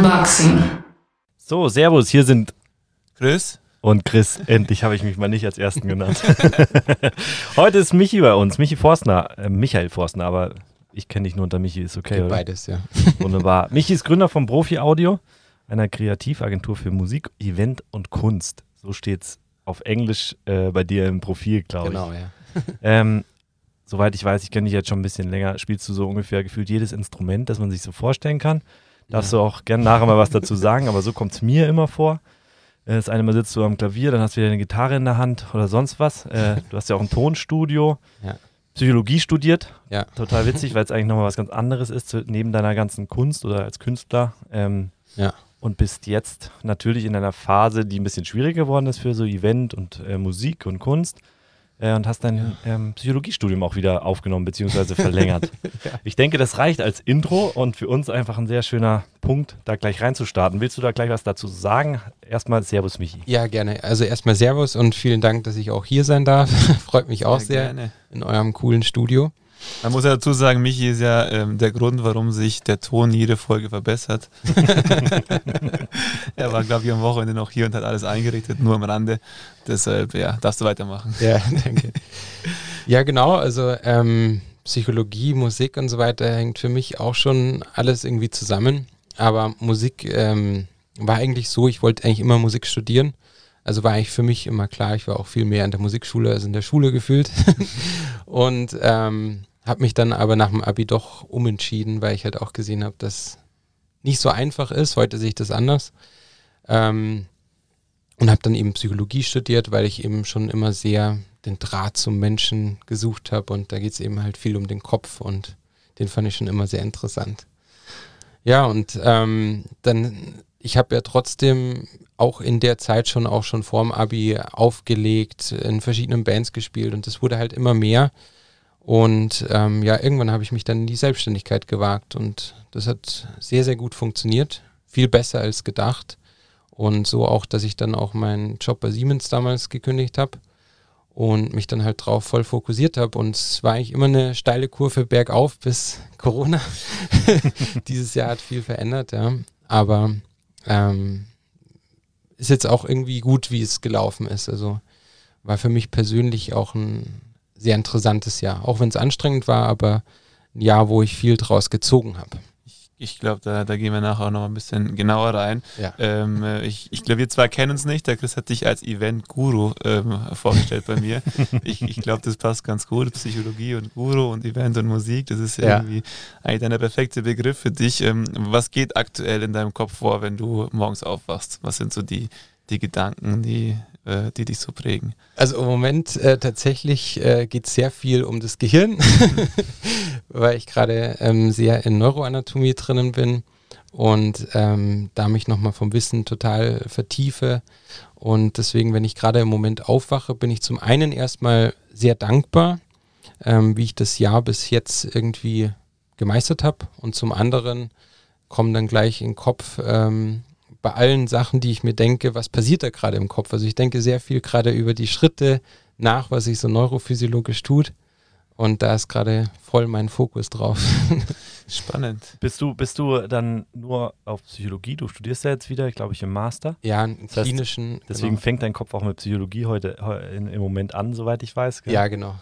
Unboxing. So, servus, hier sind Chris und Chris. Endlich habe ich mich mal nicht als Ersten genannt. Heute ist Michi bei uns, Michael Forstner, aber ich kenne dich nur unter Michi, ist okay, oder? Beides, ja. Wunderbar. Michi ist Gründer von Profi Audio, einer Kreativagentur für Musik, Event und Kunst. So steht's auf Englisch bei dir im Profil, glaube ich. Genau, ja. Soweit ich weiß, ich kenne dich jetzt schon ein bisschen länger, spielst du so ungefähr gefühlt jedes Instrument, das man sich so vorstellen kann. Darfst du auch gerne nachher mal was dazu sagen, aber so kommt es mir immer vor. Das eine Mal sitzt du am Klavier, dann hast du wieder eine Gitarre in der Hand oder sonst was. Du hast ja auch ein Tonstudio, Psychologie studiert. Ja. Total witzig, weil es eigentlich nochmal was ganz anderes ist, neben deiner ganzen Kunst oder als Künstler. Und bist jetzt natürlich in einer Phase, die ein bisschen schwieriger geworden ist für so Event und Musik und Kunst. Und hast dein Psychologiestudium auch wieder aufgenommen bzw. verlängert. Ja. Ich denke, das reicht als Intro und für uns einfach ein sehr schöner Punkt, da gleich reinzustarten. Willst du da gleich was dazu sagen? Erstmal Servus, Michi. Ja, gerne. Also erstmal Servus und vielen Dank, dass ich auch hier sein darf. Freut mich auch sehr gerne. In eurem coolen Studio. Man muss ja dazu sagen, Michi ist ja der Grund, warum sich der Ton jede Folge verbessert. Er war, glaube ich, am Wochenende noch hier und hat alles eingerichtet, nur am Rande. Deshalb, darfst du weitermachen. Ja, danke. Ja, genau. Also Psychologie, Musik und so weiter hängt für mich auch schon alles irgendwie zusammen. Aber Musik war eigentlich so, ich wollte eigentlich immer Musik studieren. Also war eigentlich für mich immer klar, ich war auch viel mehr in der Musikschule als in der Schule gefühlt. Und habe mich dann aber nach dem Abi doch umentschieden, weil ich halt auch gesehen habe, dass nicht so einfach ist. Heute sehe ich das anders. Und habe dann eben Psychologie studiert, weil ich eben schon immer sehr den Draht zum Menschen gesucht habe. Und da geht es eben halt viel um den Kopf und den fand ich schon immer sehr interessant. Ja, und ich habe ja trotzdem auch in der Zeit schon vorm Abi aufgelegt, in verschiedenen Bands gespielt und das wurde halt immer mehr. Und irgendwann habe ich mich dann in die Selbstständigkeit gewagt und das hat sehr, sehr gut funktioniert. Viel besser als gedacht. Und so auch, dass ich dann auch meinen Job bei Siemens damals gekündigt habe und mich dann halt drauf voll fokussiert habe. Und es war eigentlich immer eine steile Kurve bergauf bis Corona. Dieses Jahr hat viel verändert, ja. Aber ist jetzt auch irgendwie gut, wie es gelaufen ist. Also war für mich persönlich auch ein sehr interessantes Jahr. Auch wenn es anstrengend war, aber ein Jahr, wo ich viel draus gezogen habe. Ich glaube, da gehen wir nachher auch noch ein bisschen genauer rein. Ja. Ich glaube, wir zwei kennen uns nicht. Der Chris hat dich als Event-Guru vorgestellt bei mir. Ich glaube, das passt ganz gut. Psychologie und Guru und Event und Musik, das ist irgendwie eigentlich der perfekte Begriff für dich. Was geht aktuell in deinem Kopf vor, wenn du morgens aufwachst? Was sind so die Gedanken, die dich so prägen? Also im Moment tatsächlich geht es sehr viel um das Gehirn, weil ich gerade sehr in Neuroanatomie drinnen bin und da mich nochmal vom Wissen total vertiefe. Und deswegen, wenn ich gerade im Moment aufwache, bin ich zum einen erstmal sehr dankbar, wie ich das Jahr bis jetzt irgendwie gemeistert habe. Und zum anderen kommen dann gleich in den Kopf bei allen Sachen, die ich mir denke, was passiert da gerade im Kopf? Also ich denke sehr viel gerade über die Schritte nach, was sich so neurophysiologisch tut. Und da ist gerade voll mein Fokus drauf. Spannend. Bist du dann nur auf Psychologie? Du studierst ja jetzt wieder, glaube ich, im Master. Ja, einen klinischen. Deswegen fängt dein Kopf auch mit Psychologie heute im Moment an, soweit ich weiß. Gell? Ja, genau.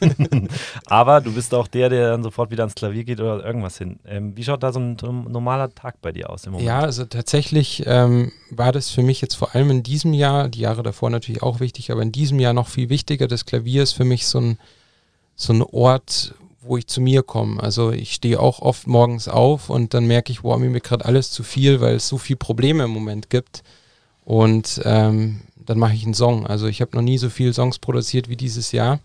Aber du bist auch der dann sofort wieder ans Klavier geht oder irgendwas hin. Wie schaut da so ein normaler Tag bei dir aus im Moment? Ja, also tatsächlich war das für mich jetzt vor allem in diesem Jahr, die Jahre davor natürlich auch wichtig, aber in diesem Jahr noch viel wichtiger. Das Klavier ist für mich so ein Ort, wo ich zu mir komme. Also ich stehe auch oft morgens auf und dann merke ich, mir wird gerade alles zu viel, weil es so viele Probleme im Moment gibt. Und dann mache ich einen Song. Also ich habe noch nie so viele Songs produziert wie dieses Jahr.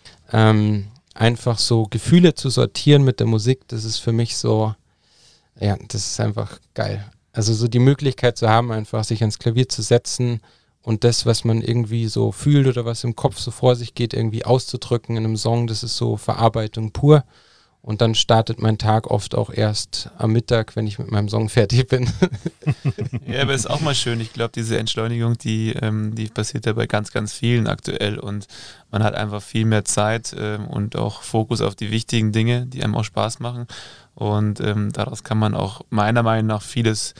Einfach so Gefühle zu sortieren mit der Musik, das ist für mich so, das ist einfach geil. Also so die Möglichkeit zu haben, einfach sich ans Klavier zu setzen und das, was man irgendwie so fühlt oder was im Kopf so vor sich geht, irgendwie auszudrücken in einem Song, das ist so Verarbeitung pur. Und dann startet mein Tag oft auch erst am Mittag, wenn ich mit meinem Song fertig bin. Ja, aber ist auch mal schön. Ich glaube, diese Entschleunigung, die passiert ja bei ganz, ganz vielen aktuell. Und man hat einfach viel mehr Zeit und auch Fokus auf die wichtigen Dinge, die einem auch Spaß machen. Und daraus kann man auch meiner Meinung nach vieles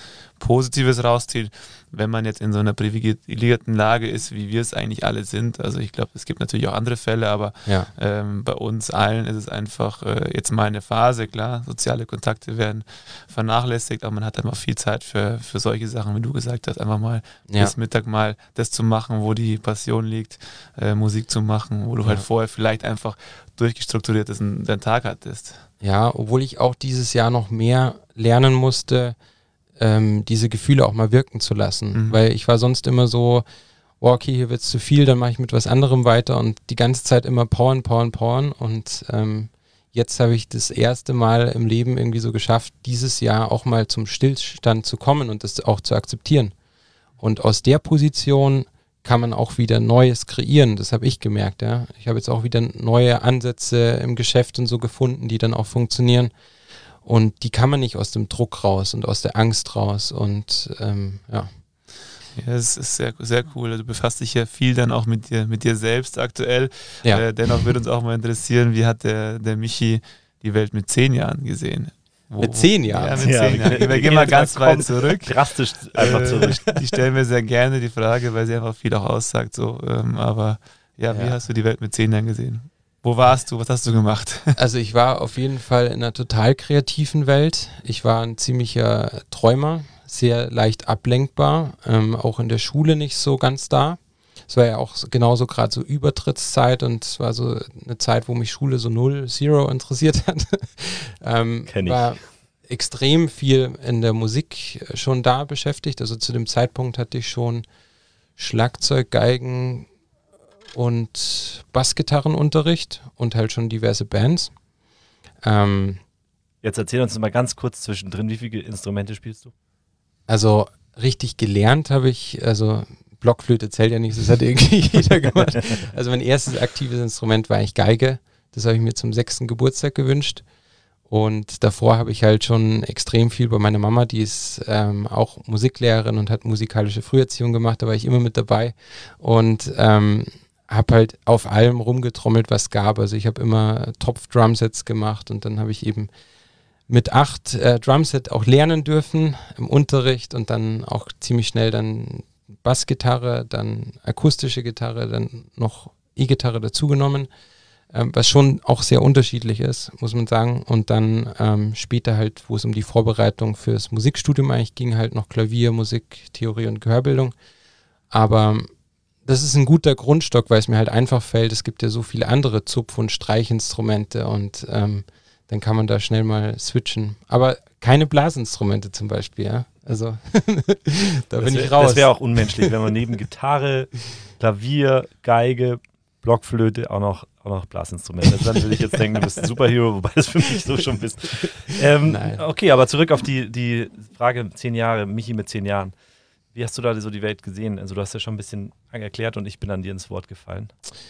Positives rausziehen, wenn man jetzt in so einer privilegierten Lage ist, wie wir es eigentlich alle sind. Also ich glaube, es gibt natürlich auch andere Fälle, aber bei uns allen ist es einfach jetzt mal eine Phase, klar, soziale Kontakte werden vernachlässigt, aber man hat einfach viel Zeit für solche Sachen, wie du gesagt hast, einfach mal bis Mittag mal das zu machen, wo die Passion liegt, Musik zu machen, wo du halt vorher vielleicht einfach durchgestrukturiert deinen Tag hattest. Ja, obwohl ich auch dieses Jahr noch mehr lernen musste, diese Gefühle auch mal wirken zu lassen. Weil ich war sonst immer so, okay, hier wird es zu viel, dann mache ich mit was anderem weiter und die ganze Zeit immer powern. Und jetzt habe ich das erste Mal im Leben irgendwie so geschafft, dieses Jahr auch mal zum Stillstand zu kommen und das auch zu akzeptieren. Und aus der Position kann man auch wieder Neues kreieren, das habe ich gemerkt. Ja. Ich habe jetzt auch wieder neue Ansätze im Geschäft und so gefunden, die dann auch funktionieren. Und die kann man nicht aus dem Druck raus und aus der Angst raus. Und Ja, es ist sehr, sehr cool. Du befasst dich ja viel dann auch mit dir selbst aktuell. Ja. Dennoch würde uns auch mal interessieren, wie hat der Michi die Welt mit 10 Jahren gesehen? Mit 10 Jahren? Ja, mit 10 Jahren. Wir gehen mal ganz weit zurück. Drastisch einfach zurück. Die stellen mir sehr gerne die Frage, weil sie einfach viel auch aussagt. So. Aber wie hast du die Welt mit 10 Jahren gesehen? Wo warst du? Was hast du gemacht? Also ich war auf jeden Fall in einer total kreativen Welt. Ich war ein ziemlicher Träumer, sehr leicht ablenkbar, auch in der Schule nicht so ganz da. Es war ja auch genauso gerade so Übertrittszeit und es war so eine Zeit, wo mich Schule so 0 interessiert hat. Kenn ich. War extrem viel in der Musik schon da beschäftigt. Also zu dem Zeitpunkt hatte ich schon Schlagzeug, Geigen und Bassgitarrenunterricht und halt schon diverse Bands. Jetzt erzähl uns mal ganz kurz zwischendrin, wie viele Instrumente spielst du? Also richtig gelernt habe ich, also Blockflöte zählt ja nicht, das hat irgendwie jeder gemacht. Also mein erstes aktives Instrument war eigentlich Geige. Das habe ich mir zum 6. Geburtstag gewünscht. Und davor habe ich halt schon extrem viel bei meiner Mama, die ist auch Musiklehrerin und hat musikalische Früherziehung gemacht, da war ich immer mit dabei. Und habe halt auf allem rumgetrommelt, was gab. Also ich habe immer Topf-Drumsets gemacht und dann habe ich eben mit 8 Drumset auch lernen dürfen im Unterricht und dann auch ziemlich schnell dann Bassgitarre, dann akustische Gitarre, dann noch E-Gitarre dazugenommen, was schon auch sehr unterschiedlich ist, muss man sagen. Und dann später halt, wo es um die Vorbereitung fürs Musikstudium eigentlich ging, halt noch Klavier, Musik, Theorie und Gehörbildung. Aber das ist ein guter Grundstock, weil es mir halt einfach fällt, es gibt ja so viele andere Zupf- und Streichinstrumente und dann kann man da schnell mal switchen. Aber keine Blasinstrumente zum Beispiel, ja. Also da bin ich raus. Das wäre auch unmenschlich, wenn man neben Gitarre, Klavier, Geige, Blockflöte auch noch Blasinstrumente. Also dann würde ich jetzt denken, du bist ein Superhero, wobei das für mich so schon bist. Okay, aber zurück auf die Frage 10 Jahre, Michi mit 10 Jahren. Wie hast du da so die Welt gesehen? Also du hast ja schon ein bisschen erklärt und ich bin an dir ins Wort gefallen.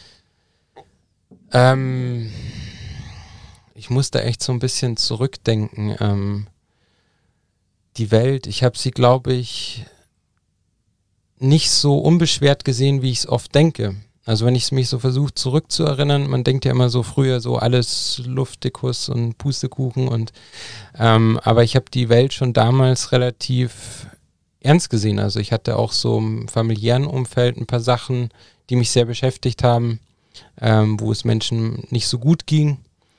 Ich muss da echt so ein bisschen zurückdenken. Die Welt, ich habe sie, glaube ich, nicht so unbeschwert gesehen, wie ich es oft denke. Also wenn ich es mich so versuche zurückzuerinnern, man denkt ja immer so früher so alles Luftikus und Pustekuchen und aber ich habe die Welt schon damals relativ ernst gesehen. Also ich hatte auch so im familiären Umfeld ein paar Sachen, die mich sehr beschäftigt haben, wo es Menschen nicht so gut ging.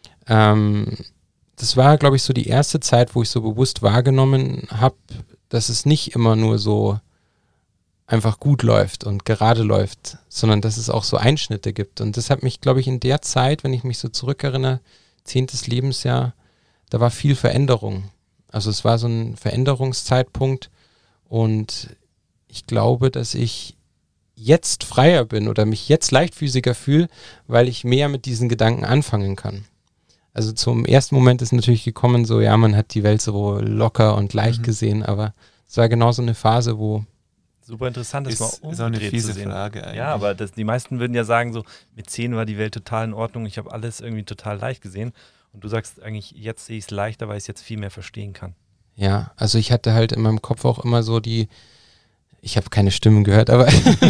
Das war, glaube ich, so die erste Zeit, wo ich so bewusst wahrgenommen habe, dass es nicht immer nur so einfach gut läuft und gerade läuft, sondern dass es auch so Einschnitte gibt. Und das hat mich, glaube ich, in der Zeit, wenn ich mich so zurückerinnere, 10. Lebensjahr, da war viel Veränderung. Also es war so ein Veränderungszeitpunkt und ich glaube, dass ich jetzt freier bin oder mich jetzt leichtfüßiger fühle, weil ich mehr mit diesen Gedanken anfangen kann. Also zum ersten Moment ist natürlich gekommen so, ja, man hat die Welt so locker und leicht gesehen, aber es war genau so eine Phase, wo super interessant, das ist auch eine fiese Frage eigentlich. Ja, aber die meisten würden ja sagen so, mit 10 war die Welt total in Ordnung, ich habe alles irgendwie total leicht gesehen und du sagst eigentlich, jetzt sehe ich es leichter, weil ich es jetzt viel mehr verstehen kann. Ja, also ich hatte halt in meinem Kopf auch immer so ich habe keine Stimmen gehört, aber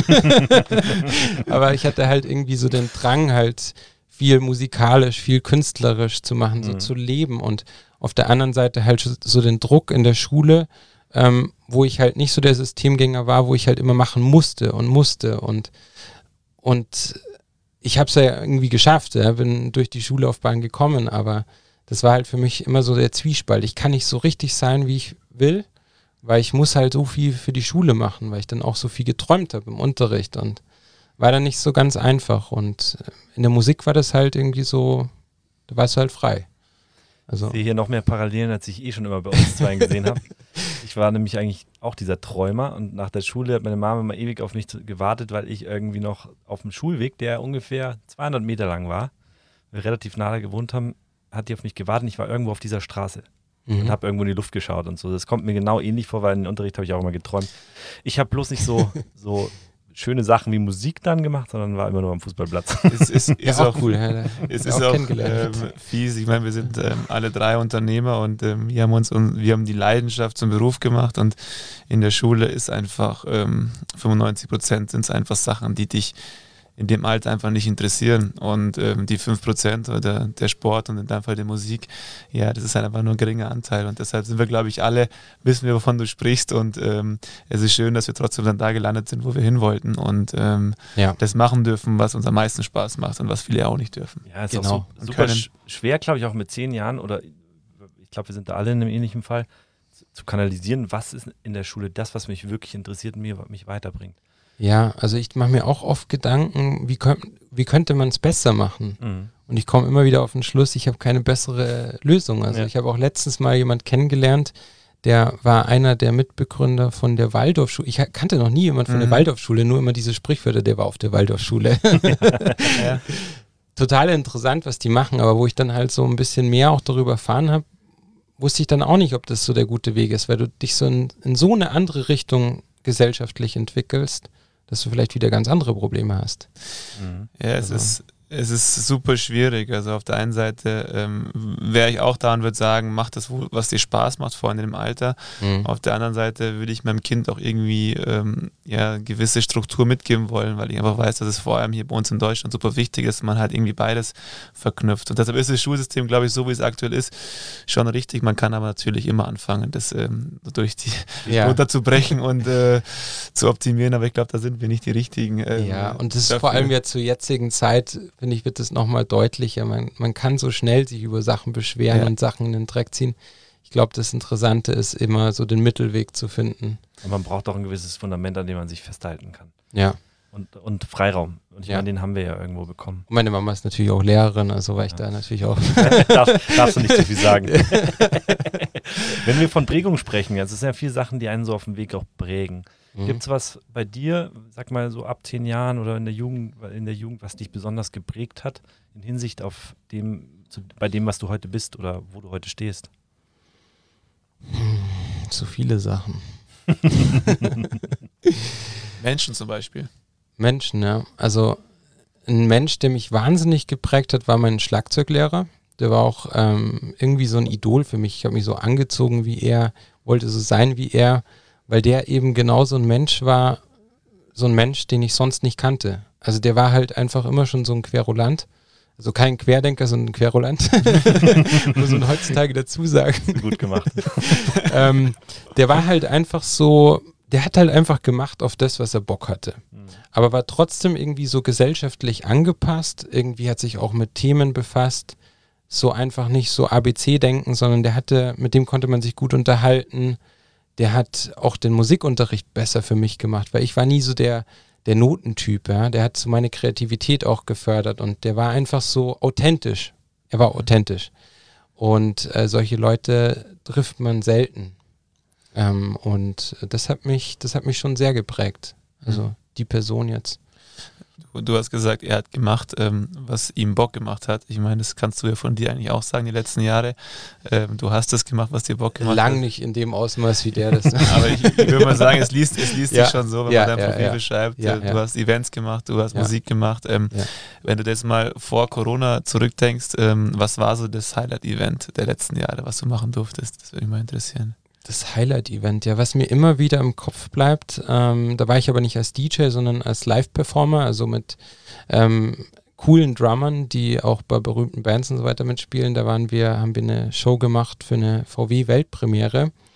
aber ich hatte halt irgendwie so den Drang halt viel musikalisch, viel künstlerisch zu machen, so zu leben und auf der anderen Seite halt so den Druck in der Schule, wo ich halt nicht so der Systemgänger war, wo ich halt immer machen musste und ich habe es ja irgendwie geschafft, bin durch die Schullaufbahn gekommen, aber das war halt für mich immer so der Zwiespalt. Ich kann nicht so richtig sein, wie ich will, weil ich muss halt so viel für die Schule machen, weil ich dann auch so viel geträumt habe im Unterricht und war dann nicht so ganz einfach. Und in der Musik war das halt irgendwie so, da warst du halt frei. Also ich sehe hier noch mehr Parallelen, als ich schon immer bei uns zwei gesehen habe. Ich war nämlich eigentlich auch dieser Träumer und nach der Schule hat meine Mama immer ewig auf mich gewartet, weil ich irgendwie noch auf dem Schulweg, der ungefähr 200 Meter lang war, wir relativ nahe gewohnt haben, hat die auf mich gewartet und ich war irgendwo auf dieser Straße und habe irgendwo in die Luft geschaut und so. Das kommt mir genau ähnlich vor, weil im Unterricht habe ich auch immer geträumt. Ich habe bloß nicht so schöne Sachen wie Musik dann gemacht, sondern war immer nur am Fußballplatz. Ist auch cool. Es ist auch fies. Ich meine, wir sind alle drei Unternehmer und wir haben die Leidenschaft zum Beruf gemacht und in der Schule ist einfach 95% sind es einfach Sachen, die dich in dem Alter einfach nicht interessieren und die 5% oder der Sport und in deinem Fall die Musik, ja, das ist halt einfach nur ein geringer Anteil und deshalb sind wir, glaube ich, alle, wissen wir, wovon du sprichst und es ist schön, dass wir trotzdem dann da gelandet sind, wo wir hin wollten und das machen dürfen, was uns am meisten Spaß macht und was viele auch nicht dürfen. Ja, ist auch super schwer, glaube ich, auch mit 10 Jahren oder ich glaube, wir sind da alle in einem ähnlichen Fall, zu kanalisieren, was ist in der Schule das, was mich wirklich interessiert und mich weiterbringt. Ja, also ich mache mir auch oft Gedanken, wie könnte man es besser machen? Mhm. Und ich komme immer wieder auf den Schluss, ich habe keine bessere Lösung. Also ich habe auch letztens mal jemand kennengelernt, der war einer der Mitbegründer von der Waldorfschule. Ich kannte noch nie jemand von der Waldorfschule, nur immer diese Sprichwörter, der war auf der Waldorfschule. Ja. Total interessant, was die machen, aber wo ich dann halt so ein bisschen mehr auch darüber erfahren habe, wusste ich dann auch nicht, ob das so der gute Weg ist, weil du dich so in so eine andere Richtung gesellschaftlich entwickelst, dass du vielleicht wieder ganz andere Probleme hast. Ja, es ist super schwierig. Also auf der einen Seite wäre ich auch da und würde sagen, mach das, was dir Spaß macht, vor allem im Alter. Auf der anderen Seite würde ich meinem Kind auch irgendwie gewisse Struktur mitgeben wollen, weil ich einfach weiß, dass es vor allem hier bei uns in Deutschland super wichtig ist, man halt irgendwie beides verknüpft. Und deshalb ist das Schulsystem, glaube ich, so wie es aktuell ist, schon richtig. Man kann aber natürlich immer anfangen, das durch die runterzubrechen und zu optimieren, aber ich glaube, da sind wir nicht die richtigen. Und das ist vor allem ja zur jetzigen Zeit, finde ich, wird es nochmal deutlicher. Man kann so schnell sich über Sachen beschweren und Sachen in den Dreck ziehen. Ich glaube, das Interessante ist immer so den Mittelweg zu finden. Und man braucht auch ein gewisses Fundament, an dem man sich festhalten kann. Ja. Und Freiraum. Und ich meine, den haben wir ja irgendwo bekommen. Und meine Mama ist natürlich auch Lehrerin, also war ich da natürlich auch. Darfst du nicht so viel sagen. Wenn wir von Prägung sprechen, also es sind ja viele Sachen, die einen so auf dem Weg auch prägen. Gibt es was bei dir, sag mal so ab 10 Jahren oder in der Jugend, was dich besonders geprägt hat, in Hinsicht auf bei dem, was du heute bist oder wo du heute stehst? So viele Sachen. Menschen zum Beispiel. Menschen, ja. Also ein Mensch, der mich wahnsinnig geprägt hat, war mein Schlagzeuglehrer. Der war auch irgendwie so ein Idol für mich. Ich habe mich so angezogen wie er, wollte so sein wie er, weil der eben genau so ein Mensch war, so ein Mensch, den ich sonst nicht kannte. Also der war halt einfach immer schon so ein Querulant. Also kein Querdenker, sondern ein Querulant. Muss man heutzutage dazu sagen. Gut gemacht. Der war halt einfach so, der hat halt einfach gemacht auf das, was er Bock hatte. Aber war trotzdem irgendwie so gesellschaftlich angepasst. Irgendwie hat sich auch mit Themen befasst. So einfach nicht so ABC-Denken, sondern mit dem konnte man sich gut unterhalten. Der hat auch den Musikunterricht besser für mich gemacht, weil ich war nie so der Notentyp, ja. Der hat so meine Kreativität auch gefördert und der war einfach so authentisch. Er war authentisch. Und solche Leute trifft man selten. Und das hat mich schon sehr geprägt. Also die Person jetzt. Du hast gesagt, er hat gemacht, was ihm Bock gemacht hat. Ich meine, das kannst du ja von dir eigentlich auch sagen, die letzten Jahre. Du hast das gemacht, was dir Bock gemacht hat. Lang nicht in dem Ausmaß, wie der das. Aber ich würde mal sagen, es liest sich schon so, wenn man dein Profil beschreibt. Du hast Events gemacht, du hast Musik gemacht. Wenn du das mal vor Corona zurückdenkst, was war so das Highlight-Event der letzten Jahre, was du machen durftest? Das würde mich mal interessieren. Das Highlight-Event, ja, was mir immer wieder im Kopf bleibt, da war ich aber nicht als DJ, sondern als Live-Performer, also mit coolen Drummern, die auch bei berühmten Bands und so weiter mitspielen. Da haben wir eine Show gemacht für eine VW-Weltpremiere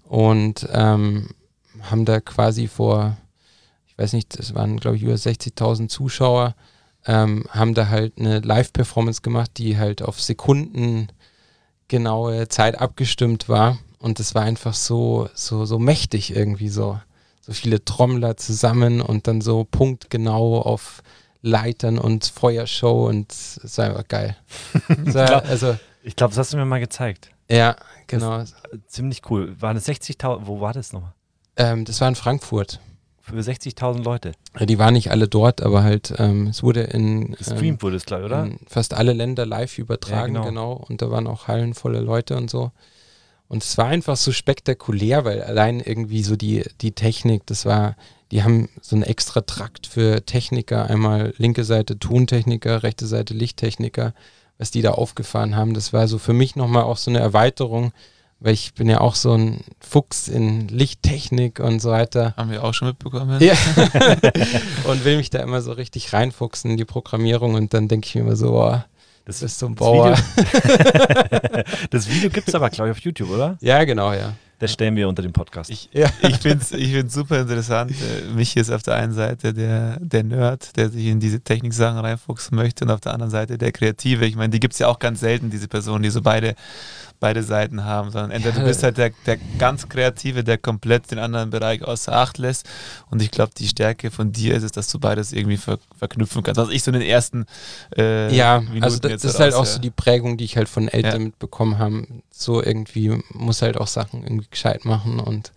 und haben da quasi vor, ich weiß nicht, das waren glaube ich über 60.000 Zuschauer, haben da halt eine Live-Performance gemacht, die halt auf sekundengenaue Zeit abgestimmt war und das war einfach so mächtig irgendwie so viele Trommler zusammen und dann so punktgenau auf Leitern und Feuershow und es war einfach geil. Ich glaube, das hast du mir mal gezeigt. Ja, genau. Ziemlich cool. Waren es 60.000? Wo war das nochmal? Das war in Frankfurt. Für 60.000 Leute? Ja, die waren nicht alle dort, aber halt, es wurde gestreamt wurde es, glaube ich, oder? In fast alle Länder live übertragen, ja, genau. Und da waren auch hallenvolle Leute und so. Und es war einfach so spektakulär, weil allein irgendwie so die Technik, die haben so einen extra Trakt für Techniker, einmal linke Seite Tontechniker, rechte Seite Lichttechniker, was die da aufgefahren haben. Das war so für mich nochmal auch so eine Erweiterung, weil ich bin ja auch so ein Fuchs in Lichttechnik und so weiter. Haben wir auch schon mitbekommen. Ja. Und will mich da immer so richtig reinfuchsen in die Programmierung und dann denke ich mir immer so, boah, das ist so ein Bauer. Das Video gibt es aber, glaube ich, auf YouTube, oder? Ja, genau, ja. Das stellen wir unter dem Podcast. Ich finde es super interessant. Mich ist auf der einen Seite der Nerd, der sich in diese Techniksachen reinfuchsen möchte und auf der anderen Seite der Kreative. Ich meine, die gibt es ja auch ganz selten, diese Personen, die so beide Seiten haben, sondern entweder du bist halt der ganz Kreative, der komplett den anderen Bereich außer Acht lässt und ich glaube, die Stärke von dir ist es, dass du beides irgendwie verknüpfen kannst. Was ich so in den ersten Minuten also das ist halt auch so die Prägung, die ich halt von Eltern mitbekommen habe. So irgendwie muss halt auch Sachen irgendwie gescheit machen und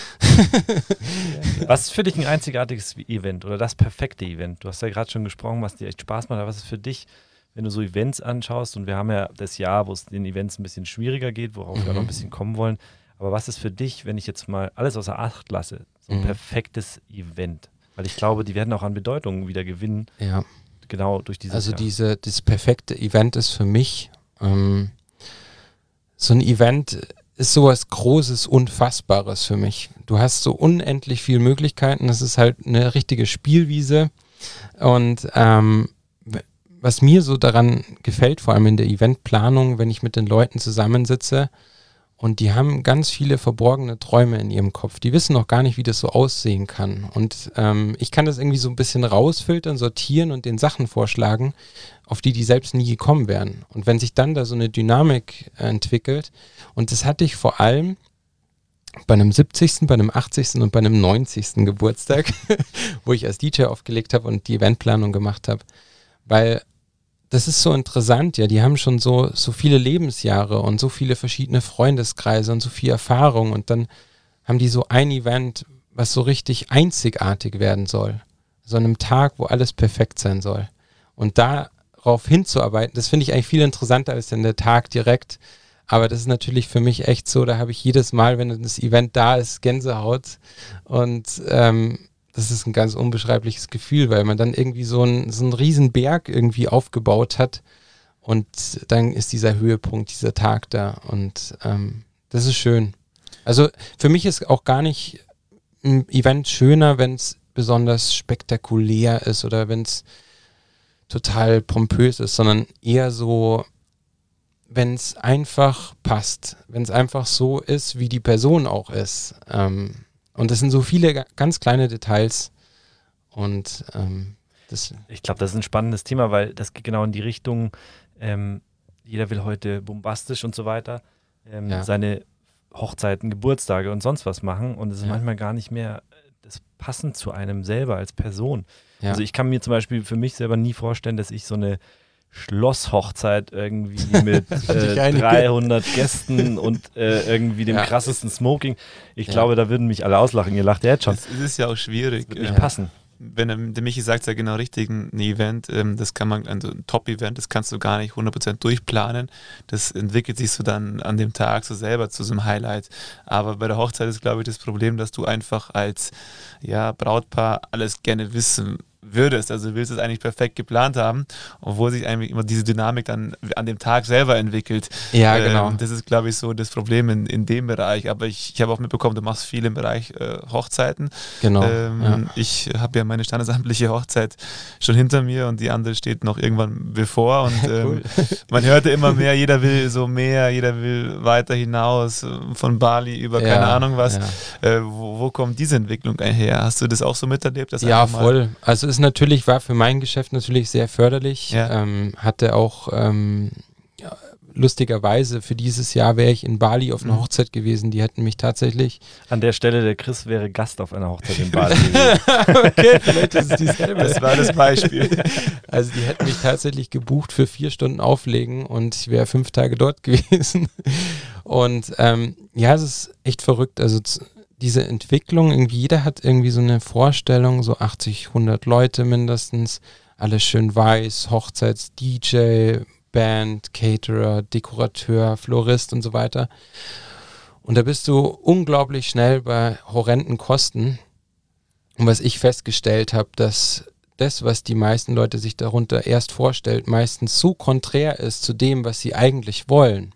Was ist für dich ein einzigartiges Event oder das perfekte Event? Du hast ja gerade schon gesprochen, was dir echt Spaß macht, aber was ist für dich, wenn du so Events anschaust, und wir haben ja das Jahr, wo es den Events ein bisschen schwieriger geht, worauf wir noch ein bisschen kommen wollen, aber was ist für dich, wenn ich jetzt mal alles außer Acht lasse, so ein perfektes Event? Weil ich glaube, die werden auch an Bedeutung wieder gewinnen, genau durch dieses Also Jahr. das perfekte Event ist für mich, so ein Event ist sowas Großes, Unfassbares für mich. Du hast so unendlich viele Möglichkeiten, das ist halt eine richtige Spielwiese und was mir so daran gefällt, vor allem in der Eventplanung, wenn ich mit den Leuten zusammensitze und die haben ganz viele verborgene Träume in ihrem Kopf. Die wissen noch gar nicht, wie das so aussehen kann. Und ich kann das irgendwie so ein bisschen rausfiltern, sortieren und den Sachen vorschlagen, auf die selbst nie gekommen wären. Und wenn sich dann da so eine Dynamik entwickelt, und das hatte ich vor allem bei einem 70., bei einem 80. und bei einem 90. Geburtstag, wo ich als DJ aufgelegt habe und die Eventplanung gemacht habe, weil das ist so interessant, ja, die haben schon so viele Lebensjahre und so viele verschiedene Freundeskreise und so viel Erfahrung und dann haben die so ein Event, was so richtig einzigartig werden soll. So an einem Tag, wo alles perfekt sein soll. Und darauf hinzuarbeiten, das finde ich eigentlich viel interessanter als denn der Tag direkt. Aber das ist natürlich für mich echt so, da habe ich jedes Mal, wenn das Event da ist, Gänsehaut und das ist ein ganz unbeschreibliches Gefühl, weil man dann irgendwie so einen riesen Berg irgendwie aufgebaut hat und dann ist dieser Höhepunkt, dieser Tag da und das ist schön. Also für mich ist auch gar nicht ein Event schöner, wenn es besonders spektakulär ist oder wenn es total pompös ist, sondern eher so, wenn es einfach passt, wenn es einfach so ist, wie die Person auch ist. Und das sind so viele ganz kleine Details und ich glaube, das ist ein spannendes Thema, weil das geht genau in die Richtung, jeder will heute bombastisch und so weiter seine Hochzeiten, Geburtstage und sonst was machen und es ist manchmal gar nicht mehr das passend zu einem selber als Person. Ja. Also ich kann mir zum Beispiel für mich selber nie vorstellen, dass ich so eine Schlosshochzeit irgendwie mit 300 Gästen und irgendwie dem krassesten Smoking. Ich glaube, da würden mich alle auslachen. Ihr lacht ja jetzt schon. Es ist ja auch schwierig. Das wird nicht passen. Wenn der Michi sagt, ja genau richtig, ein Event, das kann man, also ein Top-Event, das kannst du gar nicht 100% durchplanen. Das entwickelt sich so dann an dem Tag so selber zu so einem Highlight. Aber bei der Hochzeit ist, glaube ich, das Problem, dass du einfach als Brautpaar alles gerne wissen würdest. Also du willst es eigentlich perfekt geplant haben, obwohl sich eigentlich immer diese Dynamik dann an dem Tag selber entwickelt. Ja, genau. Das ist, glaube ich, so das Problem in dem Bereich. Aber ich habe auch mitbekommen, du machst viel im Bereich Hochzeiten. Genau. Ich habe ja meine standesamtliche Hochzeit schon hinter mir und die andere steht noch irgendwann bevor. Und cool. Man hörte immer mehr, jeder will so mehr, jeder will weiter hinaus, von Bali über keine Ahnung was. Ja. Wo kommt diese Entwicklung her? Hast du das auch so miterlebt? Ja, voll. Also es war für mein Geschäft natürlich sehr förderlich. Ja. Hatte auch lustigerweise für dieses Jahr wäre ich in Bali auf einer Hochzeit gewesen. Die hätten mich tatsächlich... An der Stelle, der Chris wäre Gast auf einer Hochzeit in Bali gewesen. Okay, vielleicht ist es dieselbe. Das war das Beispiel. Also die hätten mich tatsächlich gebucht für 4 Stunden Auflegen und ich wäre 5 Tage dort gewesen. Und es ist echt verrückt. Also diese Entwicklung, irgendwie jeder hat irgendwie so eine Vorstellung, so 80, 100 Leute mindestens, alles schön weiß, Hochzeits-DJ, Band, Caterer, Dekorateur, Florist und so weiter. Und da bist du unglaublich schnell bei horrenden Kosten. Und was ich festgestellt habe, dass das, was die meisten Leute sich darunter erst vorstellt, meistens so konträr ist zu dem, was sie eigentlich wollen.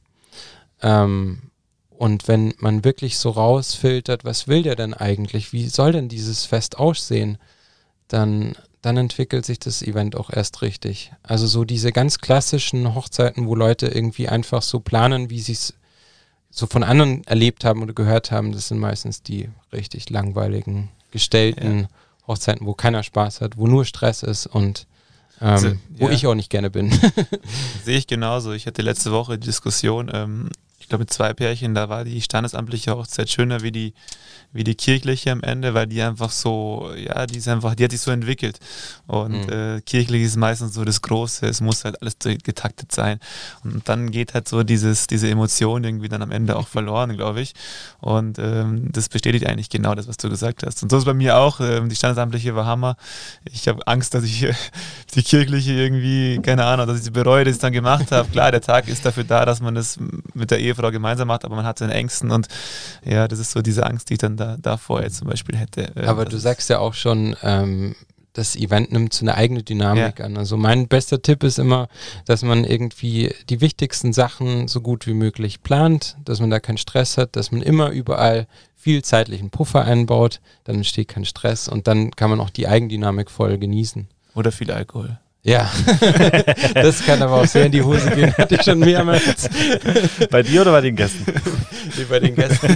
Und wenn man wirklich so rausfiltert, was will der denn eigentlich, wie soll denn dieses Fest aussehen, dann entwickelt sich das Event auch erst richtig. Also so diese ganz klassischen Hochzeiten, wo Leute irgendwie einfach so planen, wie sie es so von anderen erlebt haben oder gehört haben, das sind meistens die richtig langweiligen, gestellten Hochzeiten, wo keiner Spaß hat, wo nur Stress ist und wo ich auch nicht gerne bin. Sehe ich genauso. Ich hatte letzte Woche die Diskussion, ich glaube mit 2 Pärchen, da war die standesamtliche Hochzeit schöner wie die kirchliche am Ende, weil die einfach so, die hat sich so entwickelt. Und kirchlich ist meistens so das Große, es muss halt alles getaktet sein. Und dann geht halt so diese Emotion irgendwie dann am Ende auch verloren, glaube ich. Und das bestätigt eigentlich genau das, was du gesagt hast. Und so ist es bei mir auch, die standesamtliche war Hammer. Ich habe Angst, dass ich die kirchliche irgendwie, keine Ahnung, dass ich sie bereue, dass ich es dann gemacht habe. Klar, der Tag ist dafür da, dass man das mit der Ehefrau gemeinsam macht, aber man hat seine Ängsten und ja, das ist so diese Angst, die ich dann davor jetzt zum Beispiel hätte. Aber du sagst ja auch schon, das Event nimmt so eine eigene Dynamik an. Also mein bester Tipp ist immer, dass man irgendwie die wichtigsten Sachen so gut wie möglich plant, dass man da keinen Stress hat, dass man immer überall viel zeitlichen Puffer einbaut, dann entsteht kein Stress und dann kann man auch die Eigendynamik voll genießen. Oder viel Alkohol. Ja, das kann aber auch sehr in die Hose gehen, hatte ich schon mehrmals. Bei dir oder bei den Gästen? Nee, bei den Gästen.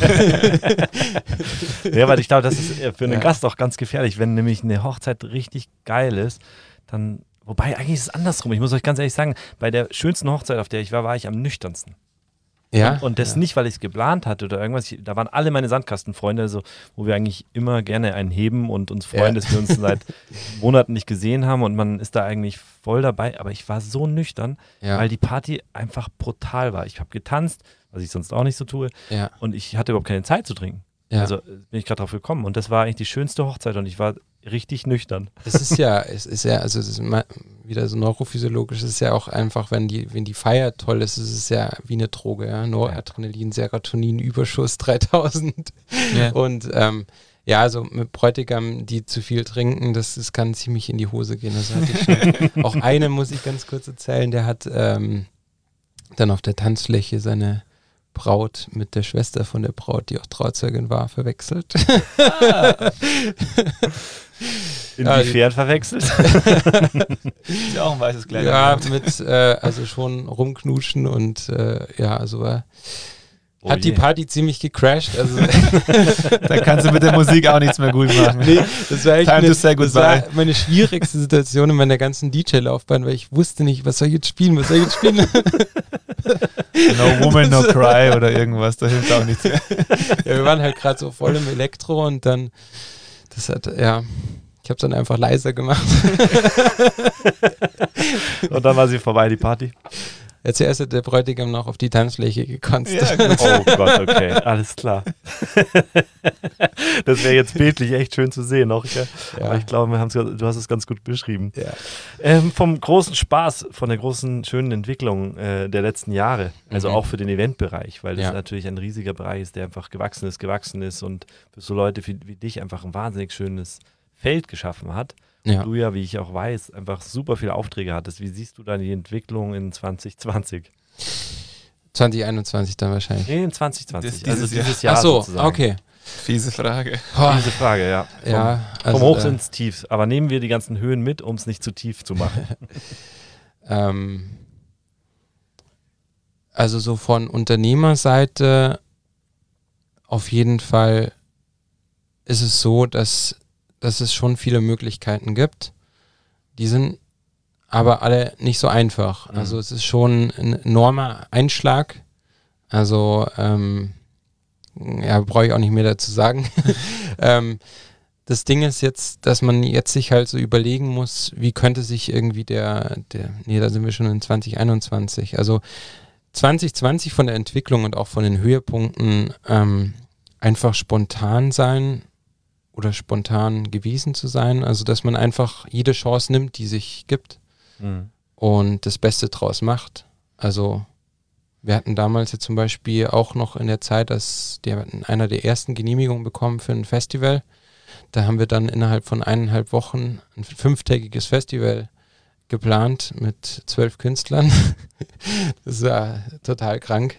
Ja, weil ich glaube, das ist für einen Gast auch ganz gefährlich, wenn nämlich eine Hochzeit richtig geil ist, dann, wobei eigentlich ist es andersrum, ich muss euch ganz ehrlich sagen, bei der schönsten Hochzeit, auf der ich war ich am nüchternsten. Ja. Und das nicht, weil ich es geplant hatte oder irgendwas. Da waren alle meine Sandkastenfreunde, also, wo wir eigentlich immer gerne einen heben und uns freuen, dass wir uns seit Monaten nicht gesehen haben und man ist da eigentlich voll dabei. Aber ich war so nüchtern, weil die Party einfach brutal war. Ich habe getanzt, was ich sonst auch nicht so tue. Ja. Und ich hatte überhaupt keine Zeit zu trinken. Ja. Also bin ich gerade drauf gekommen. Und das war eigentlich die schönste Hochzeit und ich war richtig nüchtern. Es ist also das ist wieder so neurophysiologisch, es ist ja auch einfach, wenn die Feier toll ist, es ist ja wie eine Droge, Noradrenalin, Serotonin, Überschuss 3000 und also mit Bräutigam, die zu viel trinken, das kann ziemlich in die Hose gehen. Das hatte ich schon. Auch eine muss ich ganz kurz erzählen, der hat dann auf der Tanzfläche seine Braut mit der Schwester von der Braut, die auch Trauzeugin war, verwechselt. Inwiefern verwechselt? Ist ja auch ein weißes Kleid. Ja, mit also schon rumknutschen und also hat die Party ziemlich gecrashed. Also da kannst du mit der Musik auch nichts mehr gut machen. Nee, das war echt das war meine schwierigste Situation in meiner ganzen DJ-Laufbahn, weil ich wusste nicht, was soll ich jetzt spielen. No Woman, No Cry oder irgendwas, da hilft auch nichts mehr. Ja, wir waren halt gerade so voll im Elektro und dann, ich habe es dann einfach leiser gemacht. Und dann war sie vorbei, die Party. Ja, zuerst hat der Bräutigam noch auf die Tanzfläche gekonnt. Ja, oh Gott, okay, alles klar. Das wäre jetzt bildlich echt schön zu sehen noch. Ja? Ja. Aber ich glaube, du hast es ganz gut beschrieben. Ja. Vom großen Spaß, von der großen, schönen Entwicklung der letzten Jahre, also auch für den Eventbereich, weil das natürlich ein riesiger Bereich ist, der einfach gewachsen ist und für so Leute wie dich einfach ein wahnsinnig schönes Feld geschaffen hat. Ja. Du ja, wie ich auch weiß, einfach super viele Aufträge hattest. Wie siehst du da die Entwicklung in 2020? 2021 dann wahrscheinlich. Nee, in 2020. Dieses Jahr. Ach so, sozusagen. Okay. Fiese Frage. Fiese Frage, ja. Vom Hoch ins Tief. Aber nehmen wir die ganzen Höhen mit, um es nicht zu tief zu machen. Also so von Unternehmerseite auf jeden Fall ist es so, dass es schon viele Möglichkeiten gibt. Die sind aber alle nicht so einfach. Also es ist schon ein enormer Einschlag. Also brauche ich auch nicht mehr dazu sagen. Das Ding ist jetzt, dass man jetzt sich halt so überlegen muss, wie könnte sich irgendwie da sind wir schon in 2021. Also 2020 von der Entwicklung und auch von den Höhepunkten einfach spontan sein oder spontan gewesen zu sein. Also dass man einfach jede Chance nimmt, die sich gibt und das Beste draus macht. Also wir hatten damals jetzt zum Beispiel auch noch in der Zeit, einer der ersten Genehmigungen bekommen für ein Festival. Da haben wir dann innerhalb von 1,5 Wochen ein 5-tägiges Festival geplant mit 12 Künstlern. Das war total krank.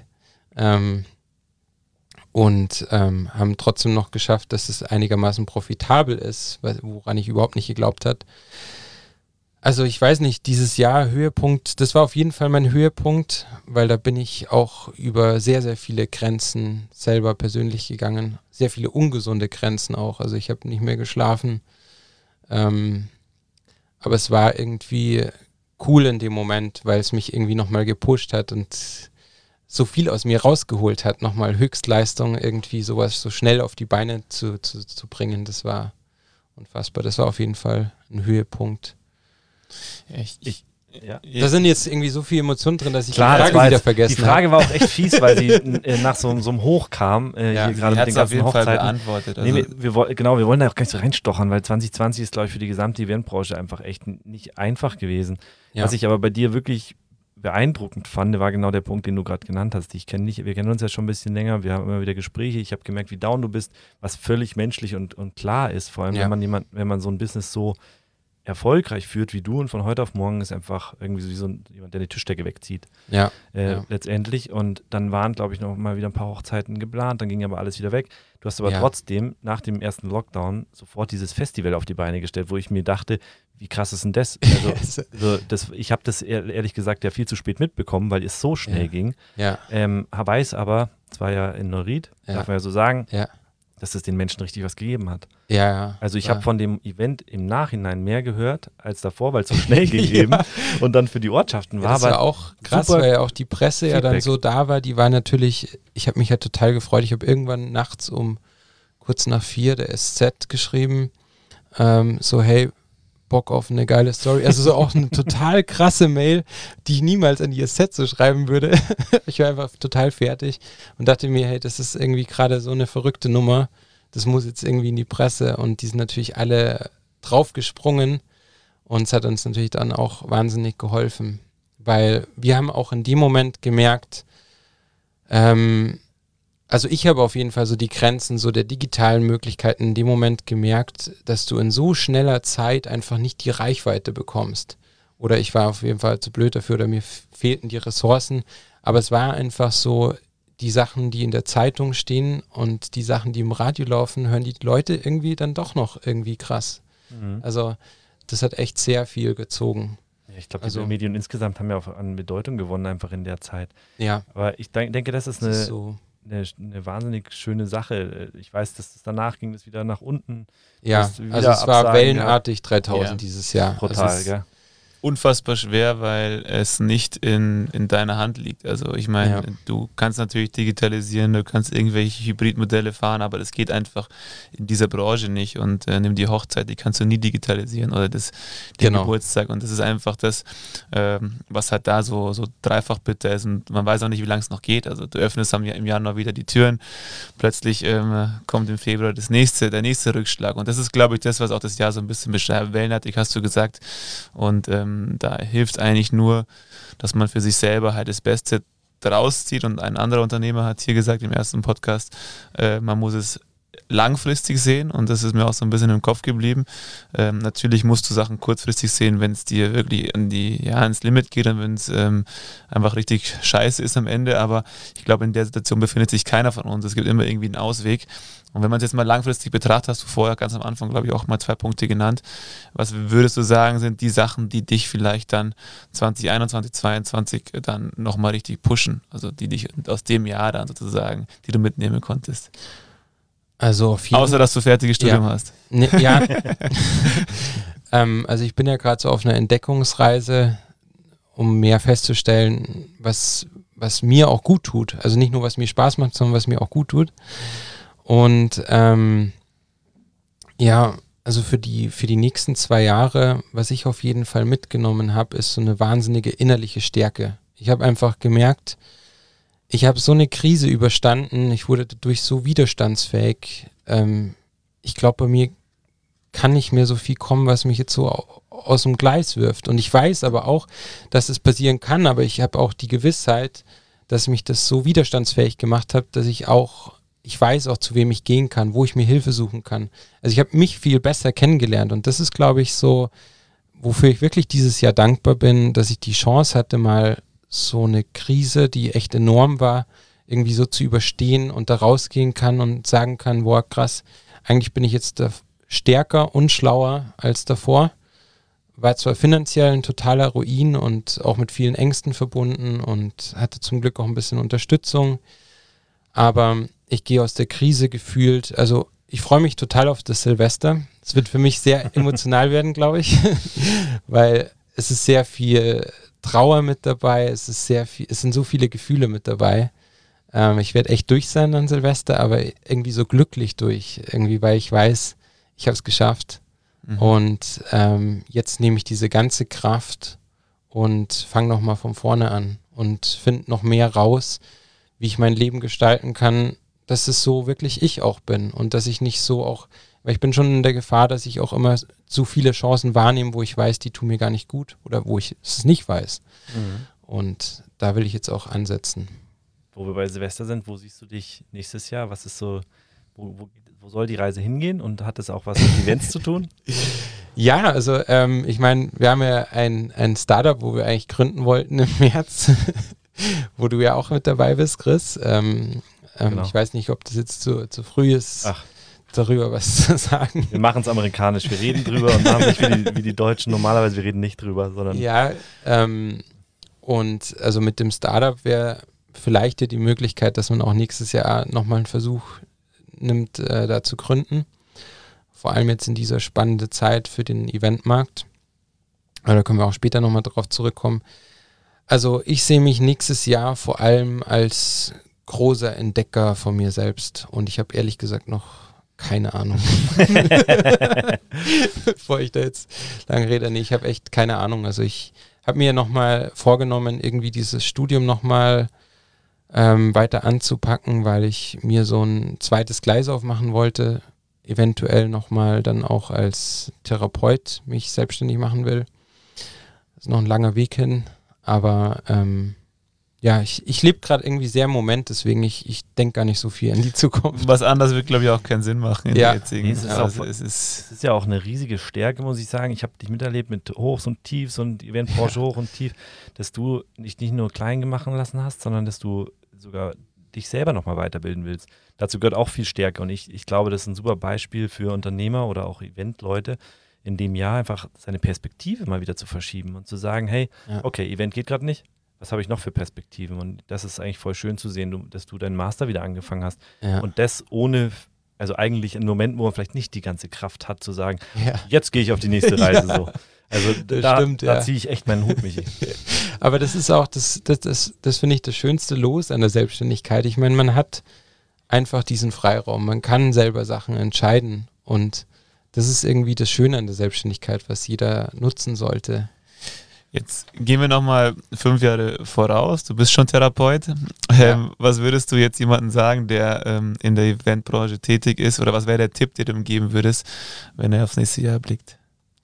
Und haben trotzdem noch geschafft, dass es einigermaßen profitabel ist, woran ich überhaupt nicht geglaubt habe. Also ich weiß nicht, dieses Jahr Höhepunkt, das war auf jeden Fall mein Höhepunkt, weil da bin ich auch über sehr, sehr viele Grenzen selber persönlich gegangen. Sehr viele ungesunde Grenzen auch. Also ich habe nicht mehr geschlafen. Aber es war irgendwie cool in dem Moment, weil es mich irgendwie nochmal gepusht hat und so viel aus mir rausgeholt hat, nochmal Höchstleistung, irgendwie sowas so schnell auf die Beine zu bringen. Das war unfassbar. Das war auf jeden Fall ein Höhepunkt. Da sind jetzt irgendwie so viele Emotionen drin, dass ich die Frage wieder vergessen habe. Die Frage war auch echt fies, weil sie nach so einem Hoch kam, hier gerade mit den ganzen Hochzeiten. Beantwortet. Also wir wollen da auch gar nicht so reinstochern, weil 2020 ist, glaube ich, für die gesamte Eventbranche einfach echt nicht einfach gewesen. Ja. Was ich aber bei dir wirklich beeindruckend fand, war genau der Punkt, den du gerade genannt hast. Wir kennen uns ja schon ein bisschen länger, wir haben immer wieder Gespräche, ich habe gemerkt, wie down du bist, was völlig menschlich und klar ist, vor allem wenn man so ein Business so erfolgreich führt wie du und von heute auf morgen ist einfach irgendwie so wie jemand, der die Tischdecke wegzieht. Letztendlich. Und dann waren, glaube ich, noch mal wieder ein paar Hochzeiten geplant, dann ging aber alles wieder weg. Du hast aber trotzdem nach dem ersten Lockdown sofort dieses Festival auf die Beine gestellt, wo ich mir dachte, wie krass ist denn das? Ich habe das ehrlich gesagt ja viel zu spät mitbekommen, weil es so schnell ging. Weiß aber, es war ja in Neuried, darf man ja so sagen, dass es den Menschen richtig was gegeben hat. Also ich habe von dem Event im Nachhinein mehr gehört als davor, weil es so schnell ging eben und dann für die Ortschaften war. Das war auch krass, weil ja auch die Presse Feedback. Ja dann so da war, die war natürlich, ich habe mich ja total gefreut, ich habe irgendwann nachts um kurz nach 4 der SZ geschrieben, so hey, Bock auf eine geile Story. Also so auch eine total krasse Mail, die ich niemals an die SZ so schreiben würde. Ich war einfach total fertig und dachte mir, hey, das ist irgendwie gerade so eine verrückte Nummer. Das muss jetzt irgendwie in die Presse und die sind natürlich alle draufgesprungen und es hat uns natürlich dann auch wahnsinnig geholfen, weil wir haben auch in dem Moment gemerkt, also ich habe auf jeden Fall so die Grenzen so der digitalen Möglichkeiten in dem Moment gemerkt, dass du in so schneller Zeit einfach nicht die Reichweite bekommst. Oder ich war auf jeden Fall zu blöd dafür oder mir fehlten die Ressourcen. Aber es war einfach so, die Sachen, die in der Zeitung stehen und die Sachen, die im Radio laufen, hören die Leute irgendwie dann doch noch irgendwie krass. Also das hat echt sehr viel gezogen. Ja, ich glaube, die Medien insgesamt haben ja auch an Bedeutung gewonnen einfach in der Zeit. Ja. Aber ich denke, das ist eine wahnsinnig schöne Sache. Ich weiß, dass es danach ging es wieder nach unten. Ja, also es war wellenartig 3000 dieses Jahr. Brutal, gell? Unfassbar schwer, weil es nicht in deiner Hand liegt. Also ich meine, du kannst natürlich digitalisieren, du kannst irgendwelche Hybridmodelle fahren, aber das geht einfach in dieser Branche nicht. Und nimm die Hochzeit, die kannst du nie digitalisieren oder den Geburtstag. Und das ist einfach das, was halt da so dreifach bitter ist. Und man weiß auch nicht, wie lange es noch geht. Also du öffnest im Januar wieder die Türen, plötzlich kommt im Februar der nächste Rückschlag. Und das ist, glaube ich, das, was auch das Jahr so ein bisschen beschreibt. Wellenartig hast du gesagt. Und da hilft eigentlich nur, dass man für sich selber halt das Beste daraus zieht und ein anderer Unternehmer hat hier gesagt im ersten Podcast, man muss es langfristig sehen und das ist mir auch so ein bisschen im Kopf geblieben. Natürlich musst du Sachen kurzfristig sehen, wenn es dir wirklich ins Limit geht und wenn es einfach richtig scheiße ist am Ende, aber ich glaube, in der Situation befindet sich keiner von uns. Es gibt immer irgendwie einen Ausweg. Und wenn man es jetzt mal langfristig betrachtet, hast du vorher ganz am Anfang, glaube ich, auch mal 2 Punkte genannt. Was würdest du sagen, sind die Sachen, die dich vielleicht dann 2021, 2022 dann nochmal richtig pushen? Also die dich aus dem Jahr dann sozusagen, die du mitnehmen konntest? Also außer, dass du fertiges Studium hast. Ne, ja. Also ich bin ja gerade so auf einer Entdeckungsreise, um mehr festzustellen, was mir auch gut tut. Also nicht nur, was mir Spaß macht, sondern was mir auch gut tut. Und also für die nächsten 2 Jahre, was ich auf jeden Fall mitgenommen habe, ist so eine wahnsinnige innerliche Stärke. Ich habe einfach gemerkt, ich habe so eine Krise überstanden, ich wurde dadurch so widerstandsfähig. Ich glaube, bei mir kann nicht mehr so viel kommen, was mich jetzt so aus dem Gleis wirft. Und ich weiß aber auch, dass es passieren kann, aber ich habe auch die Gewissheit, dass mich das so widerstandsfähig gemacht hat, dass ich weiß auch, zu wem ich gehen kann, wo ich mir Hilfe suchen kann. Also ich habe mich viel besser kennengelernt und das ist, glaube ich, so, wofür ich wirklich dieses Jahr dankbar bin, dass ich die Chance hatte, mal so eine Krise, die echt enorm war, irgendwie so zu überstehen und da rausgehen kann und sagen kann, boah, krass, eigentlich bin ich jetzt stärker und schlauer als davor. War zwar finanziell ein totaler Ruin und auch mit vielen Ängsten verbunden und hatte zum Glück auch ein bisschen Unterstützung, aber ich gehe aus der Krise gefühlt, also ich freue mich total auf das Silvester. Es wird für mich sehr emotional werden, glaube ich, weil es ist sehr viel Trauer mit dabei, es sind so viele Gefühle mit dabei. Ich werde echt durch sein an Silvester, aber irgendwie so glücklich durch, irgendwie, weil ich weiß, ich habe es geschafft. Und jetzt nehme ich diese ganze Kraft und fange nochmal von vorne an und finde noch mehr raus, wie ich mein Leben gestalten kann, dass es so wirklich ich auch bin und dass ich nicht so auch, weil ich bin schon in der Gefahr, dass ich auch immer so viele Chancen wahrnehme, wo ich weiß, die tun mir gar nicht gut oder wo ich es nicht weiß. Und da will ich jetzt auch ansetzen. Wo wir bei Silvester sind, wo siehst du dich nächstes Jahr? Was ist so, wo soll die Reise hingehen und hat das auch was mit Events zu tun? Ja, also ich meine, wir haben ja ein Startup, wo wir eigentlich gründen wollten im März, wo du ja auch mit dabei bist, Chris. Genau. Ich weiß nicht, ob das jetzt zu früh ist, darüber was zu sagen. Wir machen es amerikanisch, wir reden drüber und machen nicht wie die Deutschen normalerweise, wir reden nicht drüber, sondern... Ja, und also mit dem Startup wäre vielleicht ja die Möglichkeit, dass man auch nächstes Jahr nochmal einen Versuch nimmt, da zu gründen. Vor allem jetzt in dieser spannenden Zeit für den Eventmarkt. Aber da können wir auch später nochmal drauf zurückkommen. Also ich sehe mich nächstes Jahr vor allem als großer Entdecker von mir selbst und ich habe ehrlich gesagt noch keine Ahnung. Bevor ich da jetzt lange rede, nee, ich habe echt keine Ahnung. Also ich habe mir nochmal vorgenommen, irgendwie dieses Studium nochmal weiter anzupacken, weil ich mir so ein zweites Gleis aufmachen wollte, eventuell nochmal dann auch als Therapeut mich selbstständig machen will. Das ist noch ein langer Weg hin, aber ich lebe gerade irgendwie sehr im Moment, deswegen ich denke gar nicht so viel an die Zukunft. Was anderes wird, glaube ich, auch keinen Sinn machen in der jetzigen. Es ist ja auch eine riesige Stärke, muss ich sagen. Ich habe dich miterlebt mit Hochs und Tiefs und Eventbranche hoch und tief, dass du dich nicht nur klein machen lassen hast, sondern dass du sogar dich selber nochmal weiterbilden willst. Dazu gehört auch viel Stärke und ich glaube, das ist ein super Beispiel für Unternehmer oder auch Eventleute, in dem Jahr einfach seine Perspektive mal wieder zu verschieben und zu sagen, hey, okay, Event geht gerade nicht, was habe ich noch für Perspektiven? Und das ist eigentlich voll schön zu sehen, dass du deinen Master wieder angefangen hast. Ja. Und das ohne, also eigentlich in Momenten, wo man vielleicht nicht die ganze Kraft hat, zu sagen, jetzt gehe ich auf die nächste Reise. So. Also da ziehe ich echt meinen Hut, Michi. Aber das ist auch, das finde ich das schönste Los an der Selbstständigkeit. Ich meine, man hat einfach diesen Freiraum. Man kann selber Sachen entscheiden. Und das ist irgendwie das Schöne an der Selbstständigkeit, was jeder nutzen sollte. Jetzt gehen wir nochmal 5 Jahre voraus. Du bist schon Therapeut. Was würdest du jetzt jemandem sagen, der in der Eventbranche tätig ist? Oder was wäre der Tipp, den du ihm geben würdest, wenn er aufs nächste Jahr blickt?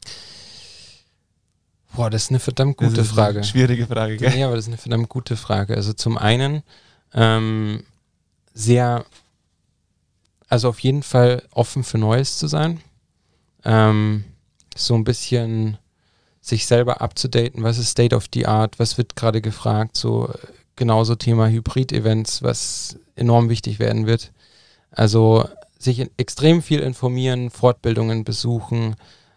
Boah, das ist eine verdammt gute Frage. Eine schwierige Frage, gell? Ja, aber das ist eine verdammt gute Frage. Also zum einen also auf jeden Fall offen für Neues zu sein. So ein bisschen sich selber abzudaten, was ist State of the Art, was wird gerade gefragt, so genauso Thema Hybrid-Events, was enorm wichtig werden wird. Also sich extrem viel informieren, Fortbildungen besuchen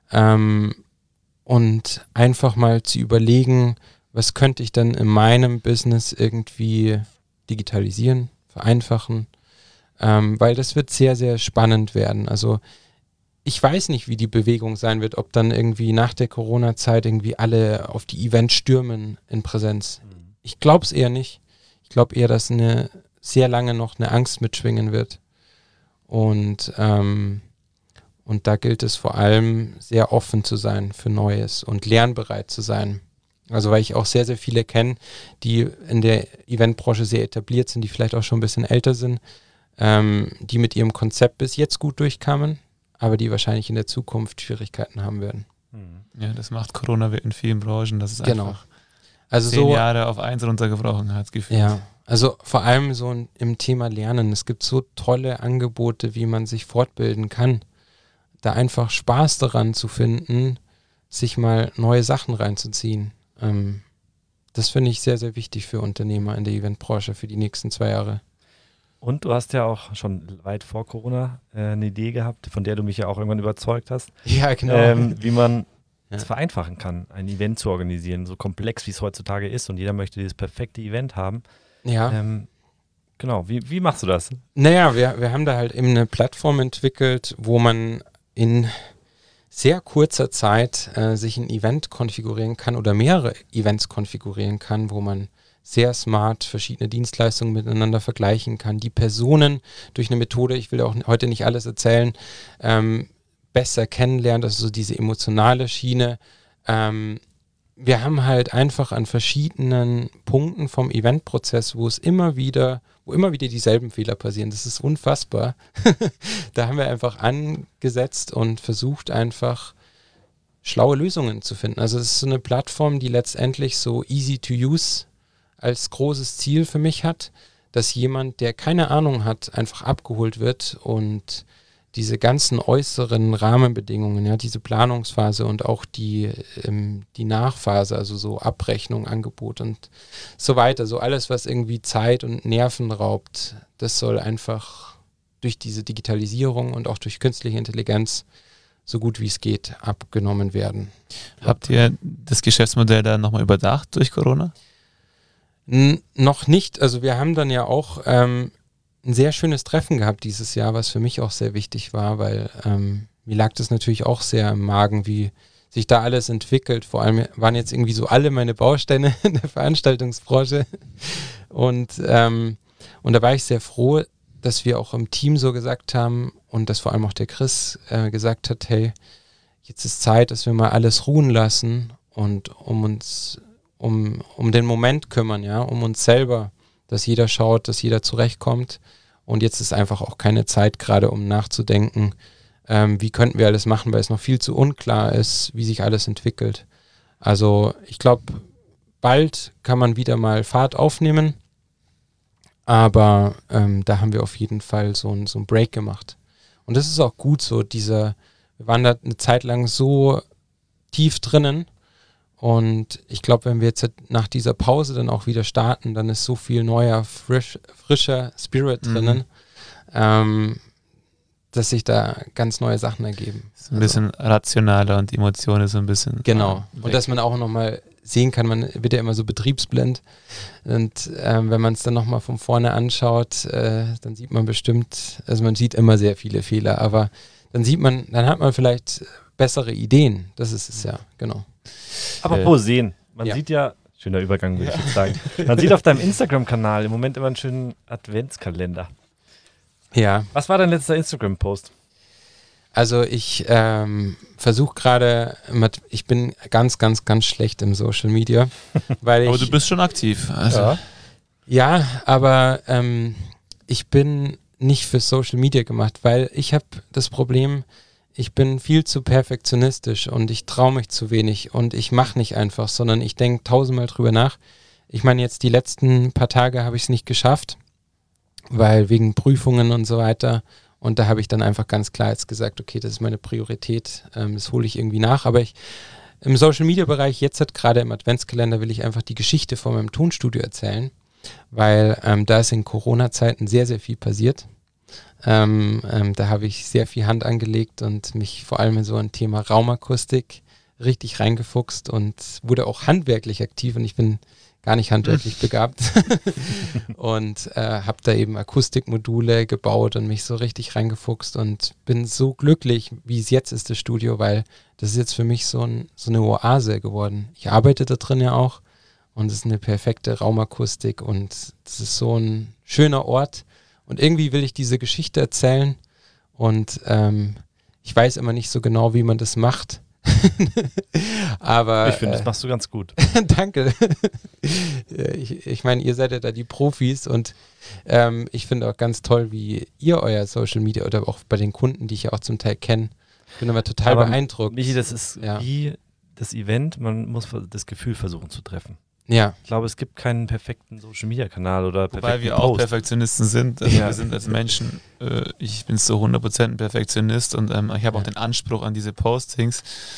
und einfach mal zu überlegen, was könnte ich denn in meinem Business irgendwie digitalisieren, vereinfachen, weil das wird sehr, sehr spannend werden. Also ich weiß nicht, wie die Bewegung sein wird, ob dann irgendwie nach der Corona-Zeit irgendwie alle auf die Events stürmen in Präsenz. Ich glaube es eher nicht. Ich glaube eher, dass sehr lange noch eine Angst mitschwingen wird. Und da gilt es vor allem, sehr offen zu sein für Neues und lernbereit zu sein. Also weil ich auch sehr, sehr viele kenne, die in der Eventbranche sehr etabliert sind, die vielleicht auch schon ein bisschen älter sind, die mit ihrem Konzept bis jetzt gut durchkamen, aber die wahrscheinlich in der Zukunft Schwierigkeiten haben werden. Ja, das macht Corona in vielen Branchen, dass es einfach also 10 Jahre auf eins runtergebrochen hat, gefühlt. Ja, also vor allem so im Thema Lernen. Es gibt so tolle Angebote, wie man sich fortbilden kann. Da einfach Spaß daran zu finden, sich mal neue Sachen reinzuziehen. Das finde ich sehr, sehr wichtig für Unternehmer in der Eventbranche für die nächsten 2 Jahre. Und du hast ja auch schon weit vor Corona eine Idee gehabt, von der du mich ja auch irgendwann überzeugt hast. Ja, genau. Wie man es vereinfachen kann, ein Event zu organisieren, so komplex wie es heutzutage ist und jeder möchte dieses perfekte Event haben. Ja. Genau, wie machst du das? Naja, wir haben da halt eben eine Plattform entwickelt, wo man in sehr kurzer Zeit sich ein Event konfigurieren kann oder mehrere Events konfigurieren kann, wo man sehr smart verschiedene Dienstleistungen miteinander vergleichen kann, die Personen durch eine Methode, ich will auch heute nicht alles erzählen, besser kennenlernt, also so diese emotionale Schiene. Wir haben halt einfach an verschiedenen Punkten vom Eventprozess, wo immer wieder dieselben Fehler passieren. Das ist unfassbar. Da haben wir einfach angesetzt und versucht einfach schlaue Lösungen zu finden. Also es ist so eine Plattform, die letztendlich so easy to use als großes Ziel für mich hat, dass jemand, der keine Ahnung hat, einfach abgeholt wird und diese ganzen äußeren Rahmenbedingungen, ja, diese Planungsphase und auch die Nachphase, also so Abrechnung, Angebot und so weiter, so alles, was irgendwie Zeit und Nerven raubt, das soll einfach durch diese Digitalisierung und auch durch künstliche Intelligenz so gut wie es geht abgenommen werden. Habt ihr das Geschäftsmodell dann nochmal überdacht durch Corona? Noch nicht. Also wir haben dann ja auch ein sehr schönes Treffen gehabt dieses Jahr, was für mich auch sehr wichtig war, weil mir lag das natürlich auch sehr im Magen, wie sich da alles entwickelt. Vor allem waren jetzt irgendwie so alle meine Bausteine in der Veranstaltungsbranche. Und da war ich sehr froh, dass wir auch im Team so gesagt haben und dass vor allem auch der Chris gesagt hat, hey, jetzt ist Zeit, dass wir mal alles ruhen lassen und um den Moment kümmern, ja, um uns selber, dass jeder schaut, dass jeder zurechtkommt. Und jetzt ist einfach auch keine Zeit gerade, um nachzudenken, wie könnten wir alles machen, weil es noch viel zu unklar ist, wie sich alles entwickelt. Also ich glaube, bald kann man wieder mal Fahrt aufnehmen, aber da haben wir auf jeden Fall so ein Break gemacht. Und das ist auch gut so, wir waren da eine Zeit lang so tief drinnen. Und ich glaube, wenn wir jetzt nach dieser Pause dann auch wieder starten, dann ist so viel neuer, frischer Spirit drinnen, dass sich da ganz neue Sachen ergeben. So ein bisschen rationaler und die Emotionen so ein bisschen. Genau. Und dass man auch nochmal sehen kann, man wird ja immer so betriebsblind. Und wenn man es dann nochmal von vorne anschaut, dann sieht man bestimmt, also man sieht immer sehr viele Fehler, aber dann hat man vielleicht bessere Ideen. Das ist es ja, genau. Apropos sehen, man sieht ja, schöner Übergang würde ich jetzt sagen, man sieht auf deinem Instagram-Kanal im Moment immer einen schönen Adventskalender. Ja. Was war dein letzter Instagram-Post? Also ich versuche gerade, ich bin ganz, ganz, ganz schlecht im Social Media. Weil aber du bist schon aktiv. Also. Ja, aber ich bin nicht für Social Media gemacht, weil ich habe das Problem, ich bin viel zu perfektionistisch und ich traue mich zu wenig und ich mache nicht einfach, sondern ich denke 1000-mal drüber nach. Ich meine, jetzt die letzten paar Tage habe ich es nicht geschafft, weil wegen Prüfungen und so weiter Und da habe ich dann einfach ganz klar jetzt gesagt, okay, das ist meine Priorität, das hole ich irgendwie nach. Aber im Social-Media-Bereich, jetzt gerade im Adventskalender, will ich einfach die Geschichte von meinem Tonstudio erzählen, weil da ist in Corona-Zeiten sehr, sehr viel passiert. Da habe ich sehr viel Hand angelegt und mich vor allem in so ein Thema Raumakustik richtig reingefuchst und wurde auch handwerklich aktiv und ich bin gar nicht handwerklich begabt und habe da eben Akustikmodule gebaut und mich so richtig reingefuchst und bin so glücklich, wie es jetzt ist, das Studio, weil das ist jetzt für mich so eine Oase geworden. Ich arbeite da drin ja auch und es ist eine perfekte Raumakustik und es ist so ein schöner Ort und irgendwie will ich diese Geschichte erzählen und ich weiß immer nicht so genau, wie man das macht. Aber ich finde, das machst du ganz gut. Danke. Ich meine, ihr seid ja da die Profis und ich finde auch ganz toll, wie ihr euer Social Media oder auch bei den Kunden, die ich ja auch zum Teil kenne, ich bin aber total beeindruckt. Michi, das ist wie das Event, man muss das Gefühl versuchen zu treffen. Ja. Ich glaube, es gibt keinen perfekten Social-Media-Kanal oder perfekten Wobei wir Post. auch Perfektionisten sind. Also wir sind als Menschen, ich bin so 100% ein Perfektionist und ich habe auch den Anspruch an diese Postings.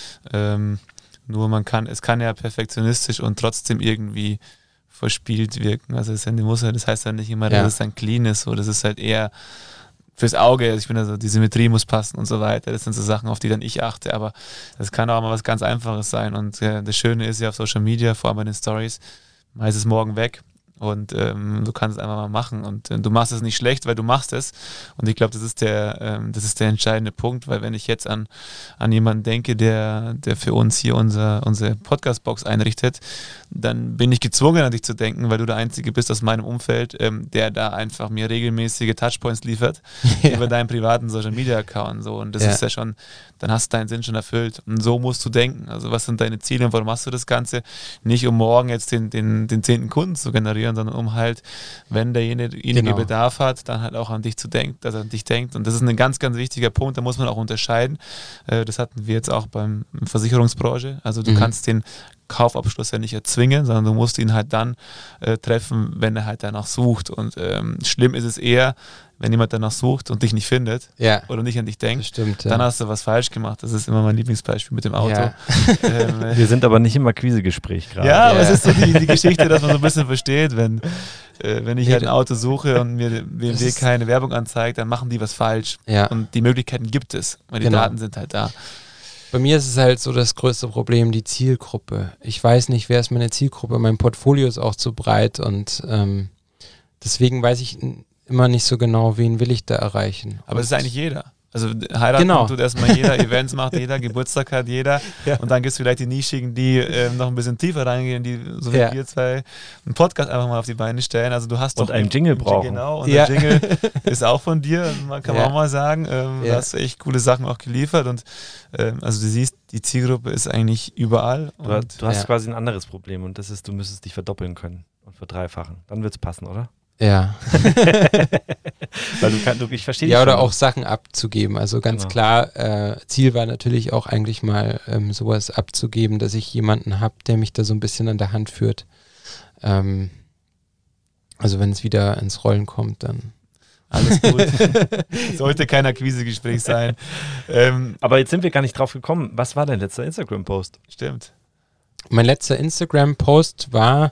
Nur es kann ja perfektionistisch und trotzdem irgendwie verspielt wirken. Also das heißt ja nicht immer, dass es dann clean ist. So, das ist halt eher fürs Auge, ich finde, also die Symmetrie muss passen und so weiter. Das sind so Sachen, auf die dann ich achte, aber das kann auch mal was ganz Einfaches sein. Und das Schöne ist ja auf Social Media, vor allem bei den Stories, mal ist es morgen weg und du kannst es einfach mal machen und du machst es nicht schlecht, weil du machst es. Und ich glaube, das ist der entscheidende Punkt, weil wenn ich jetzt an jemanden denke, der für uns hier unsere Podcast-Box einrichtet, dann bin ich gezwungen, an dich zu denken, weil du der Einzige bist aus meinem Umfeld, der da einfach mir regelmäßige Touchpoints liefert über deinen privaten Social-Media-Account. So. Und das ist ja schon, dann hast du deinen Sinn schon erfüllt. Und so musst du denken. Also was sind deine Ziele und warum machst du das Ganze? Nicht um morgen jetzt den 10. Kunden zu generieren, sondern um halt, wenn derjenige Bedarf hat, dann halt auch an dich zu denken, dass er an dich denkt. Und das ist ein ganz, ganz wichtiger Punkt, da muss man auch unterscheiden. Das hatten wir jetzt auch beim Versicherungsbranche. Also du kannst den Kaufabschluss ja nicht erzwingen, sondern du musst ihn halt dann treffen, wenn er halt danach sucht. Und schlimm ist es eher, wenn jemand danach sucht und dich nicht findet oder nicht an dich denkt, dann hast du was falsch gemacht. Das ist immer mein Lieblingsbeispiel mit dem Auto. Ja. Wir sind aber nicht im Akquisegespräch gerade. Ja, aber es ist so die Geschichte, dass man so ein bisschen versteht, wenn ich halt ein Auto suche und mir BMW keine Werbung anzeigt, dann machen die was falsch. Ja. Und die Möglichkeiten gibt es, weil die Daten sind halt da. Bei mir ist es halt so das größte Problem, die Zielgruppe. Ich weiß nicht, wer ist meine Zielgruppe. Mein Portfolio ist auch zu breit und deswegen weiß ich immer nicht so genau, wen will ich da erreichen. Aber es ist eigentlich jeder. Also heiraten tut erstmal jeder, Events macht jeder, Geburtstag hat jeder und dann gibt es vielleicht die Nischigen, die noch ein bisschen tiefer reingehen, die so wie wir zwei einen Podcast einfach mal auf die Beine stellen. Also du hast und einen Jingle brauchen. Genau, und der Jingle ist auch von dir, kann man auch mal sagen. Du hast echt coole Sachen auch geliefert und also du siehst, die Zielgruppe ist eigentlich überall. Du hast quasi ein anderes Problem und das ist, du müsstest dich verdoppeln können und verdreifachen. Dann wird es passen, oder? Ja. Weil ich verstehe dich. Ja, oder auch Sachen abzugeben. Also ganz klar, Ziel war natürlich auch eigentlich mal sowas abzugeben, dass ich jemanden habe, der mich da so ein bisschen an der Hand führt. Also wenn es wieder ins Rollen kommt, dann alles gut. Sollte kein Akquisegespräch sein. Aber jetzt sind wir gar nicht drauf gekommen. Was war dein letzter Instagram-Post? Stimmt. Mein letzter Instagram-Post war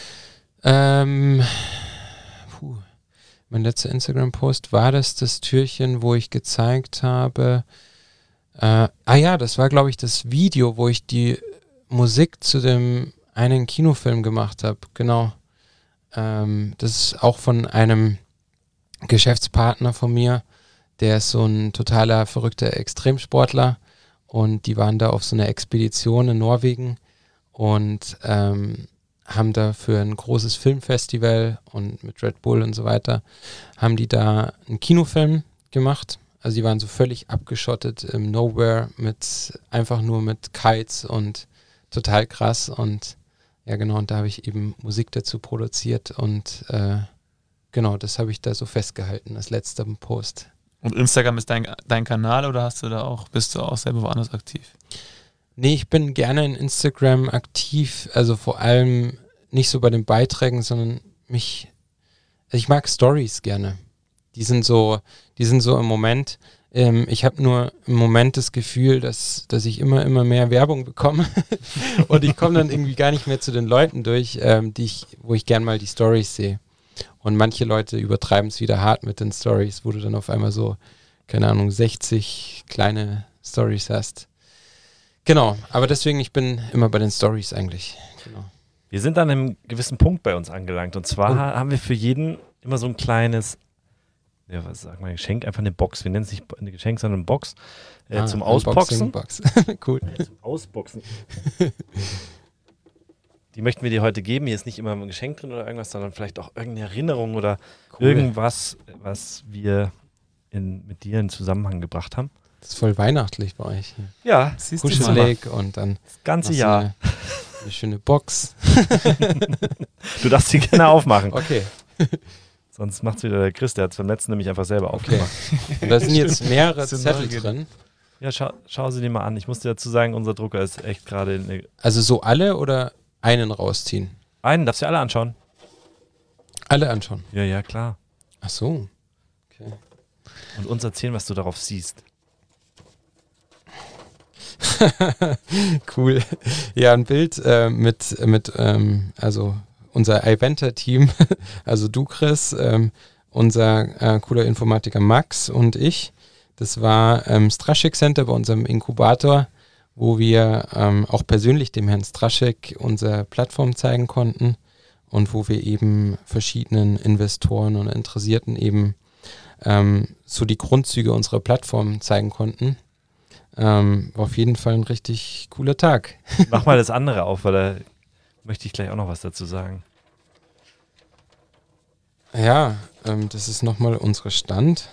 mein letzter Instagram-Post war das Türchen, wo ich gezeigt habe, das war, glaube ich, das Video, wo ich die Musik zu dem einen Kinofilm gemacht habe. Genau. Das ist auch von einem Geschäftspartner von mir, der ist so ein totaler verrückter Extremsportler und die waren da auf so einer Expedition in Norwegen und haben da für ein großes Filmfestival und mit Red Bull und so weiter, haben die da einen Kinofilm gemacht. Also die waren so völlig abgeschottet im Nowhere einfach nur mit Kites und total krass und ja genau, und da habe ich eben Musik dazu produziert und genau, das habe ich da so festgehalten als letzter Post. Und Instagram ist dein Kanal oder bist du auch selber woanders aktiv? Nee, ich bin gerne in Instagram aktiv, also vor allem nicht so bei den Beiträgen, sondern ich mag Stories gerne. Die sind so im Moment. Ich habe nur im Moment das Gefühl, dass ich immer mehr Werbung bekomme und ich komme dann irgendwie gar nicht mehr zu den Leuten durch, wo ich gern mal die Storys sehe. Und manche Leute übertreiben es wieder hart mit den Storys, wo du dann auf einmal so, keine Ahnung, 60 kleine Storys hast. Genau, aber deswegen, ich bin immer bei den Storys eigentlich. Genau. Wir sind an einem gewissen Punkt bei uns angelangt. Und zwar haben wir für jeden immer so ein kleines, ja, was sagt man, Geschenk, einfach eine Box. Wir nennen es nicht ein Geschenk, sondern eine Box zum Ausboxen. Cool. Zum Ausboxen. Die möchten wir dir heute geben. Hier ist nicht immer ein Geschenk drin oder irgendwas, sondern vielleicht auch irgendeine Erinnerung oder irgendwas, was wir mit dir in Zusammenhang gebracht haben. Das ist voll weihnachtlich bei euch. Ja, kuschelig und dann das ganze Jahr. Eine schöne Box. Du darfst sie gerne aufmachen. Okay. Sonst macht es wieder der Chris, der hat es beim letzten nämlich einfach selber aufgemacht. Und da sind jetzt mehrere Zettel drin. Ja, schau sie dir mal an. Ich muss dir dazu sagen, unser Drucker ist echt gerade... Also so alle oder einen rausziehen? Einen, darfst du alle anschauen. Alle anschauen? Ja, klar. Ach so. Okay. Und uns erzählen, was du darauf siehst. Cool. Ja, ein Bild mit also unser Iventer-Team, also du, Chris, unser cooler Informatiker Max und ich. Das war Straschek Center bei unserem Inkubator, wo wir auch persönlich dem Herrn Straschek unsere Plattform zeigen konnten und wo wir eben verschiedenen Investoren und Interessierten eben so die Grundzüge unserer Plattform zeigen konnten. War auf jeden Fall ein richtig cooler Tag. Mach mal das andere auf, weil da möchte ich gleich auch noch was dazu sagen. Ja, das ist nochmal unser Stand.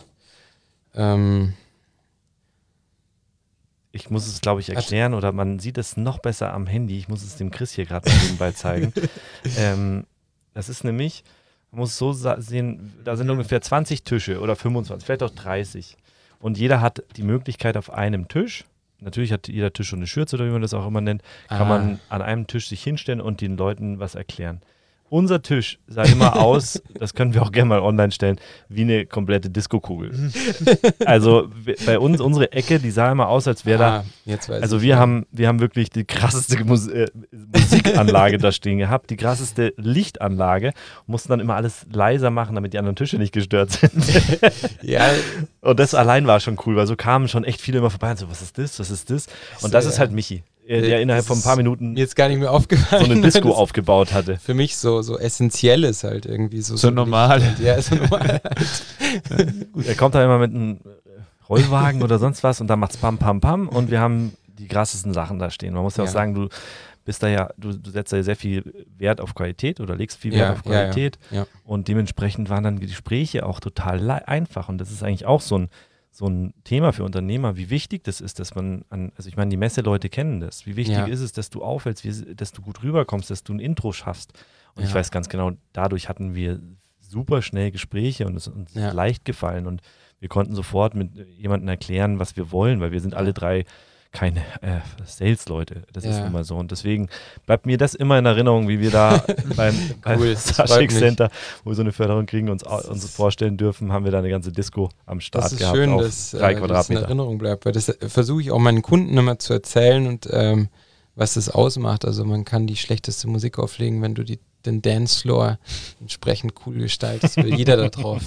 Ich muss es, glaube ich, erklären oder man sieht es noch besser am Handy. Ich muss es dem Chris hier gerade nebenbei zeigen. Das ist nämlich, man muss so sehen, da sind ungefähr 20 Tische oder 25, vielleicht auch 30. Und jeder hat die Möglichkeit auf einem Tisch, natürlich hat jeder Tisch schon eine Schürze oder wie man das auch immer nennt, kann man an einem Tisch sich hinstellen und den Leuten was erklären. Unser Tisch sah immer aus, das können wir auch gerne mal online stellen, wie eine komplette Diskokugel. Also bei uns, unsere Ecke, die sah immer aus, als wäre da, also wir haben wirklich die krasseste Musikanlage da stehen gehabt, die krasseste Lichtanlage, mussten dann immer alles leiser machen, damit die anderen Tische nicht gestört sind. Ja. Und das allein war schon cool, weil so kamen schon echt viele immer vorbei und so, was ist das? Und das ist halt Michi. Der innerhalb von ein paar Minuten jetzt gar nicht mehr aufgefallen, so eine Disco aufgebaut hatte. Für mich so essentiell ist halt irgendwie so normal. Ja, so normal. Gut, er kommt da immer mit einem Rollwagen oder sonst was und dann macht's pam, pam, pam und wir haben die krassesten Sachen da stehen. Man muss ja auch sagen, du bist da ja, du setzt da ja sehr viel Wert auf Qualität oder legst viel Wert auf Qualität und dementsprechend waren dann die Gespräche auch total einfach und das ist eigentlich auch so ein Thema für Unternehmer, wie wichtig das ist, dass man also ich meine, die Messeleute kennen das. Wie wichtig ist es, dass du auffällst, dass du gut rüberkommst, dass du ein Intro schaffst. Und ich weiß ganz genau, dadurch hatten wir super schnell Gespräche und es ist uns leicht gefallen und wir konnten sofort mit jemandem erklären, was wir wollen, weil wir sind alle drei keine Sales-Leute. Das ist immer so. Und deswegen bleibt mir das immer in Erinnerung, wie wir da beim Straschek Center, wo wir so eine Förderung kriegen, uns vorstellen dürfen, haben wir da eine ganze Disco am Start gehabt. Schön, auf dass 3 Quadratmeter. das in Erinnerung bleibt, weil das versuche ich auch meinen Kunden immer zu erzählen und was das ausmacht. Also man kann die schlechteste Musik auflegen, wenn du den Dancefloor entsprechend cool gestaltest, will jeder da drauf.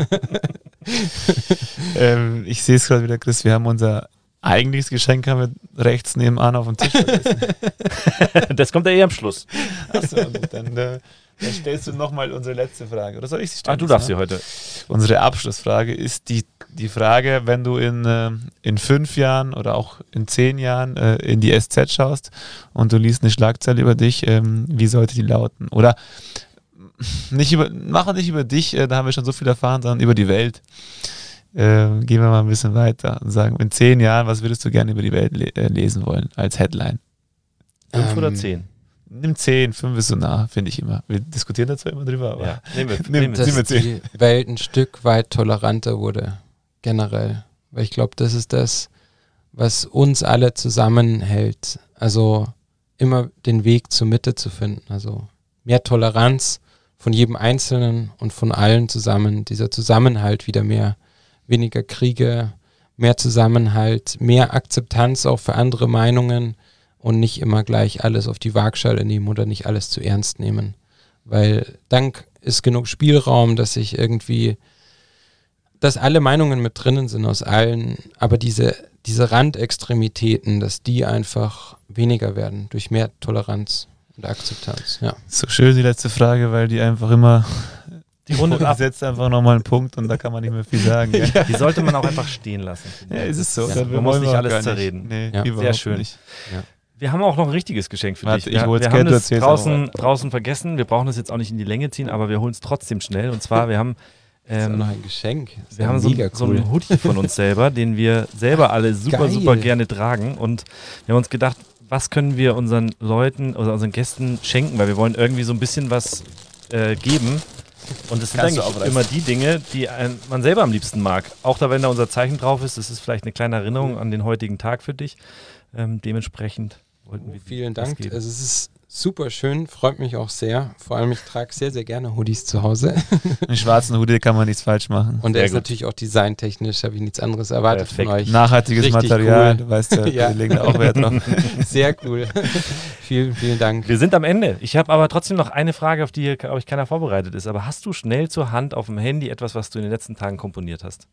Ich sehe es gerade wieder, Chris, wir haben unser eigentliches Geschenk haben wir rechts nebenan auf dem Tisch vergessen. Das kommt ja eh am Schluss. Achso, dann stellst du nochmal unsere letzte Frage. Oder soll ich sie stellen? Du darfst sie heute. Unsere Abschlussfrage ist die Frage, wenn du in 5 Jahren oder auch in 10 Jahren in die SZ schaust und du liest eine Schlagzeile über dich, wie sollte die lauten? Oder mache nicht über dich, da haben wir schon so viel erfahren, sondern über die Welt. Gehen wir mal ein bisschen weiter und sagen, in 10 Jahren, was würdest du gerne über die Welt lesen wollen als Headline? 5 oder 10? Nimm 10, 5 ist so nah, finde ich immer. Wir diskutieren dazu immer drüber, aber nehmen wir 10. Dass die Welt ein Stück weit toleranter wurde, generell. Weil ich glaube, das ist das, was uns alle zusammenhält. Also immer den Weg zur Mitte zu finden. Also mehr Toleranz von jedem Einzelnen und von allen zusammen, dieser Zusammenhalt wieder mehr, weniger Kriege, mehr Zusammenhalt, mehr Akzeptanz auch für andere Meinungen und nicht immer gleich alles auf die Waagschale nehmen oder nicht alles zu ernst nehmen. Weil dann ist genug Spielraum, dass alle Meinungen mit drinnen sind aus allen, aber diese Randextremitäten, dass die einfach weniger werden durch mehr Toleranz und Akzeptanz. Ja. So schön die letzte Frage, weil die einfach immer die Runde setzt einfach nochmal einen Punkt und da kann man nicht mehr viel sagen. Ja. Die sollte man auch einfach stehen lassen. Ja, ist es so. Ja. Man muss nicht alles zerreden. Nee, sehr schön. Nicht. Ja. Wir haben auch noch ein richtiges Geschenk für dich. Wir haben es draußen vergessen. Wir brauchen das jetzt auch nicht in die Länge ziehen, aber wir holen es trotzdem schnell. Und zwar, wir haben das ist auch noch ein Geschenk. Wir haben so einen Hoodie von uns selber, den wir selber alle super gerne tragen. Und wir haben uns gedacht, was können wir unseren Leuten oder unseren Gästen schenken, weil wir wollen irgendwie so ein bisschen was geben. Und das sind eigentlich immer die Dinge, die man selber am liebsten mag. Auch da, wenn da unser Zeichen drauf ist, das ist vielleicht eine kleine Erinnerung an den heutigen Tag für dich. Dementsprechend wollten wir vielen Dank. Also es ist super schön, freut mich auch sehr. Vor allem, ich trage sehr, sehr gerne Hoodies zu Hause. Einen schwarzen Hoodie kann man nichts falsch machen. Und der ist natürlich auch designtechnisch, habe ich nichts anderes erwartet von euch. Nachhaltiges Richtig Material, cool. Du weißt ja, wir legen da auch Wert drauf. Sehr cool. Vielen, vielen Dank. Wir sind am Ende. Ich habe aber trotzdem noch eine Frage, auf die, glaube ich, keiner vorbereitet ist. Aber hast du schnell zur Hand auf dem Handy etwas, was du in den letzten Tagen komponiert hast?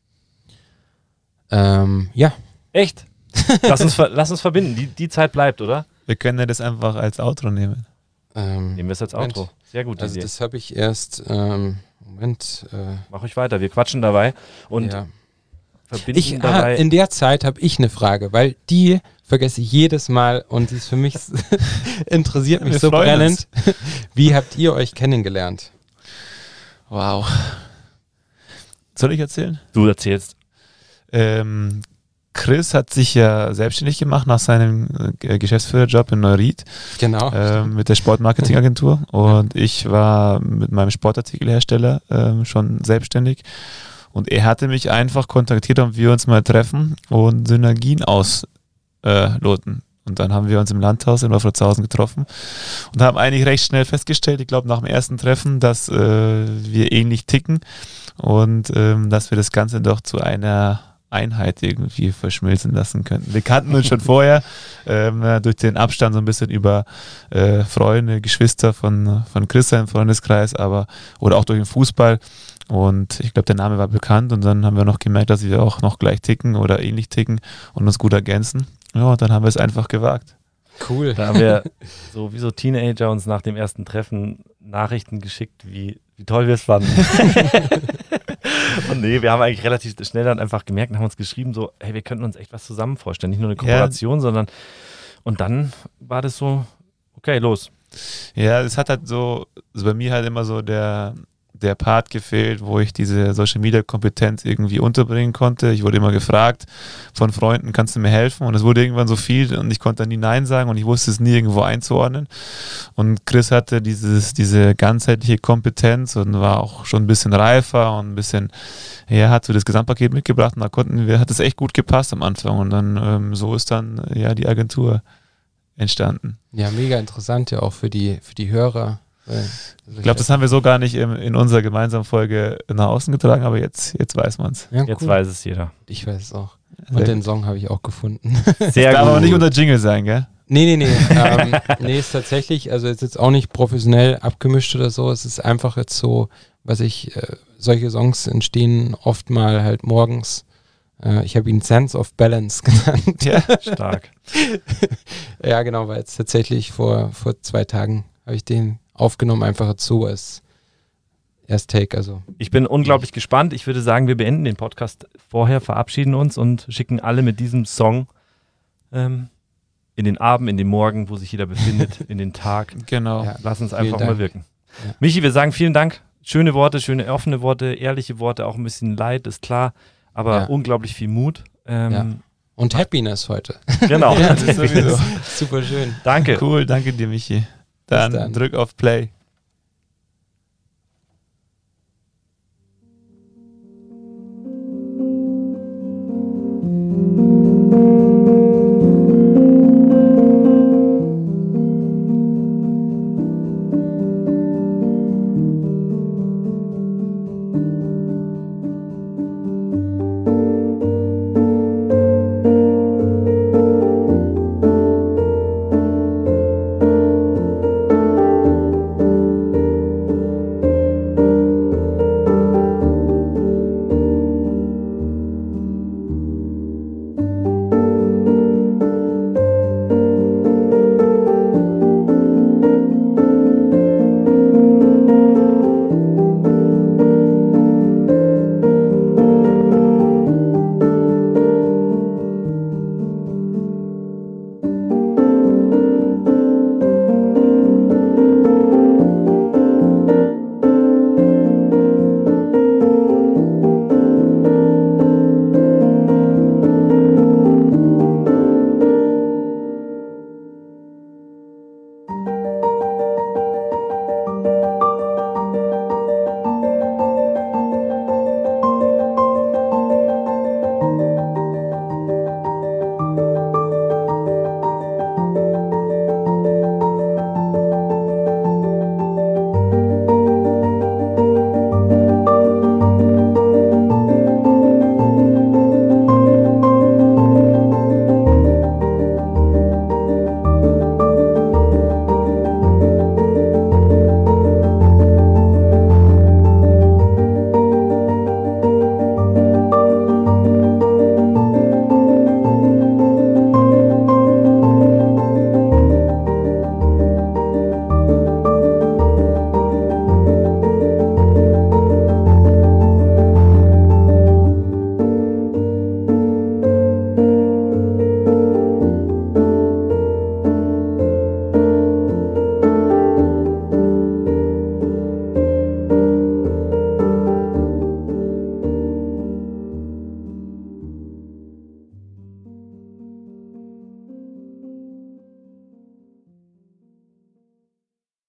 Ja. Echt? Lass uns verbinden. Die Zeit bleibt, oder? Wir können ja das einfach als Outro nehmen. Nehmen wir es als Outro. Sehr gut. Also das habe ich erst, Moment. Mach euch weiter, wir quatschen dabei und verbinden dabei. In der Zeit habe ich eine Frage, weil die vergesse ich jedes Mal und die ist für mich, interessiert mich so brennend. Wie habt ihr euch kennengelernt? Wow. Soll ich erzählen? Du erzählst. Chris hat sich ja selbstständig gemacht nach seinem Geschäftsführerjob in Neuried. Genau. Mit der Sportmarketingagentur. Und ich war mit meinem Sportartikelhersteller schon selbstständig. Und er hatte mich einfach kontaktiert, ob wir uns mal treffen und Synergien ausloten. Und dann haben wir uns im Landhaus in Wolfratshausen getroffen und haben eigentlich recht schnell festgestellt, ich glaube nach dem ersten Treffen, dass wir ähnlich ticken und dass wir das Ganze doch zu einer Einheit irgendwie verschmilzen lassen könnten. Wir kannten uns schon vorher, durch den Abstand so ein bisschen über Freunde, Geschwister von Chris im Freundeskreis, oder auch durch den Fußball. Und ich glaube, der Name war bekannt und dann haben wir noch gemerkt, dass wir auch noch gleich ticken oder ähnlich ticken und uns gut ergänzen. Ja, und dann haben wir es einfach gewagt. Cool. Da haben wir so wie so Teenager uns nach dem ersten Treffen Nachrichten geschickt, wie toll wir es fanden. Und nee, wir haben eigentlich relativ schnell dann einfach gemerkt und haben uns geschrieben, so, hey, wir könnten uns echt was zusammen vorstellen. Nicht nur eine Kooperation, sondern und dann war das so, okay, los. Ja, es hat halt so, also bei mir halt immer so der Part gefehlt, wo ich diese Social-Media-Kompetenz irgendwie unterbringen konnte. Ich wurde immer gefragt von Freunden, kannst du mir helfen? Und es wurde irgendwann so viel und ich konnte dann nie Nein sagen und ich wusste es nie irgendwo einzuordnen. Und Chris hatte diese ganzheitliche Kompetenz und war auch schon ein bisschen reifer und ein bisschen, hat so das Gesamtpaket mitgebracht und da hat es echt gut gepasst am Anfang und dann so ist dann die Agentur entstanden. Ja, mega interessant ja auch für die Hörer. Ich glaube, das haben wir so gar nicht in unserer gemeinsamen Folge nach außen getragen, aber jetzt weiß man es. Ja, jetzt weiß es jeder. Ich weiß es auch. Und den Song habe ich auch gefunden. Sehr darf gut. aber nicht unter Jingle sein, gell? Nee. Nee, ist tatsächlich, also ist jetzt auch nicht professionell abgemischt oder so. Es ist einfach jetzt so, solche Songs entstehen oft mal halt morgens. Ich habe ihn Sense of Balance genannt. Ja, stark. Ja, genau, weil jetzt tatsächlich vor 2 Tagen habe ich den aufgenommen, einfach so als Erst-Take. Also. Ich bin unglaublich gespannt. Ich würde sagen, wir beenden den Podcast vorher, verabschieden uns und schicken alle mit diesem Song in den Abend, in den Morgen, wo sich jeder befindet, in den Tag. Genau. Ja, lass uns einfach mal wirken. Ja. Michi, wir sagen vielen Dank. Schöne Worte, schöne offene Worte, ehrliche Worte, auch ein bisschen Leid, ist klar, aber unglaublich viel Mut. Und Happiness heute. Genau. Ja, das ist sowieso. Super schön. Danke. Cool, danke dir, Michi. Dann drück auf Play.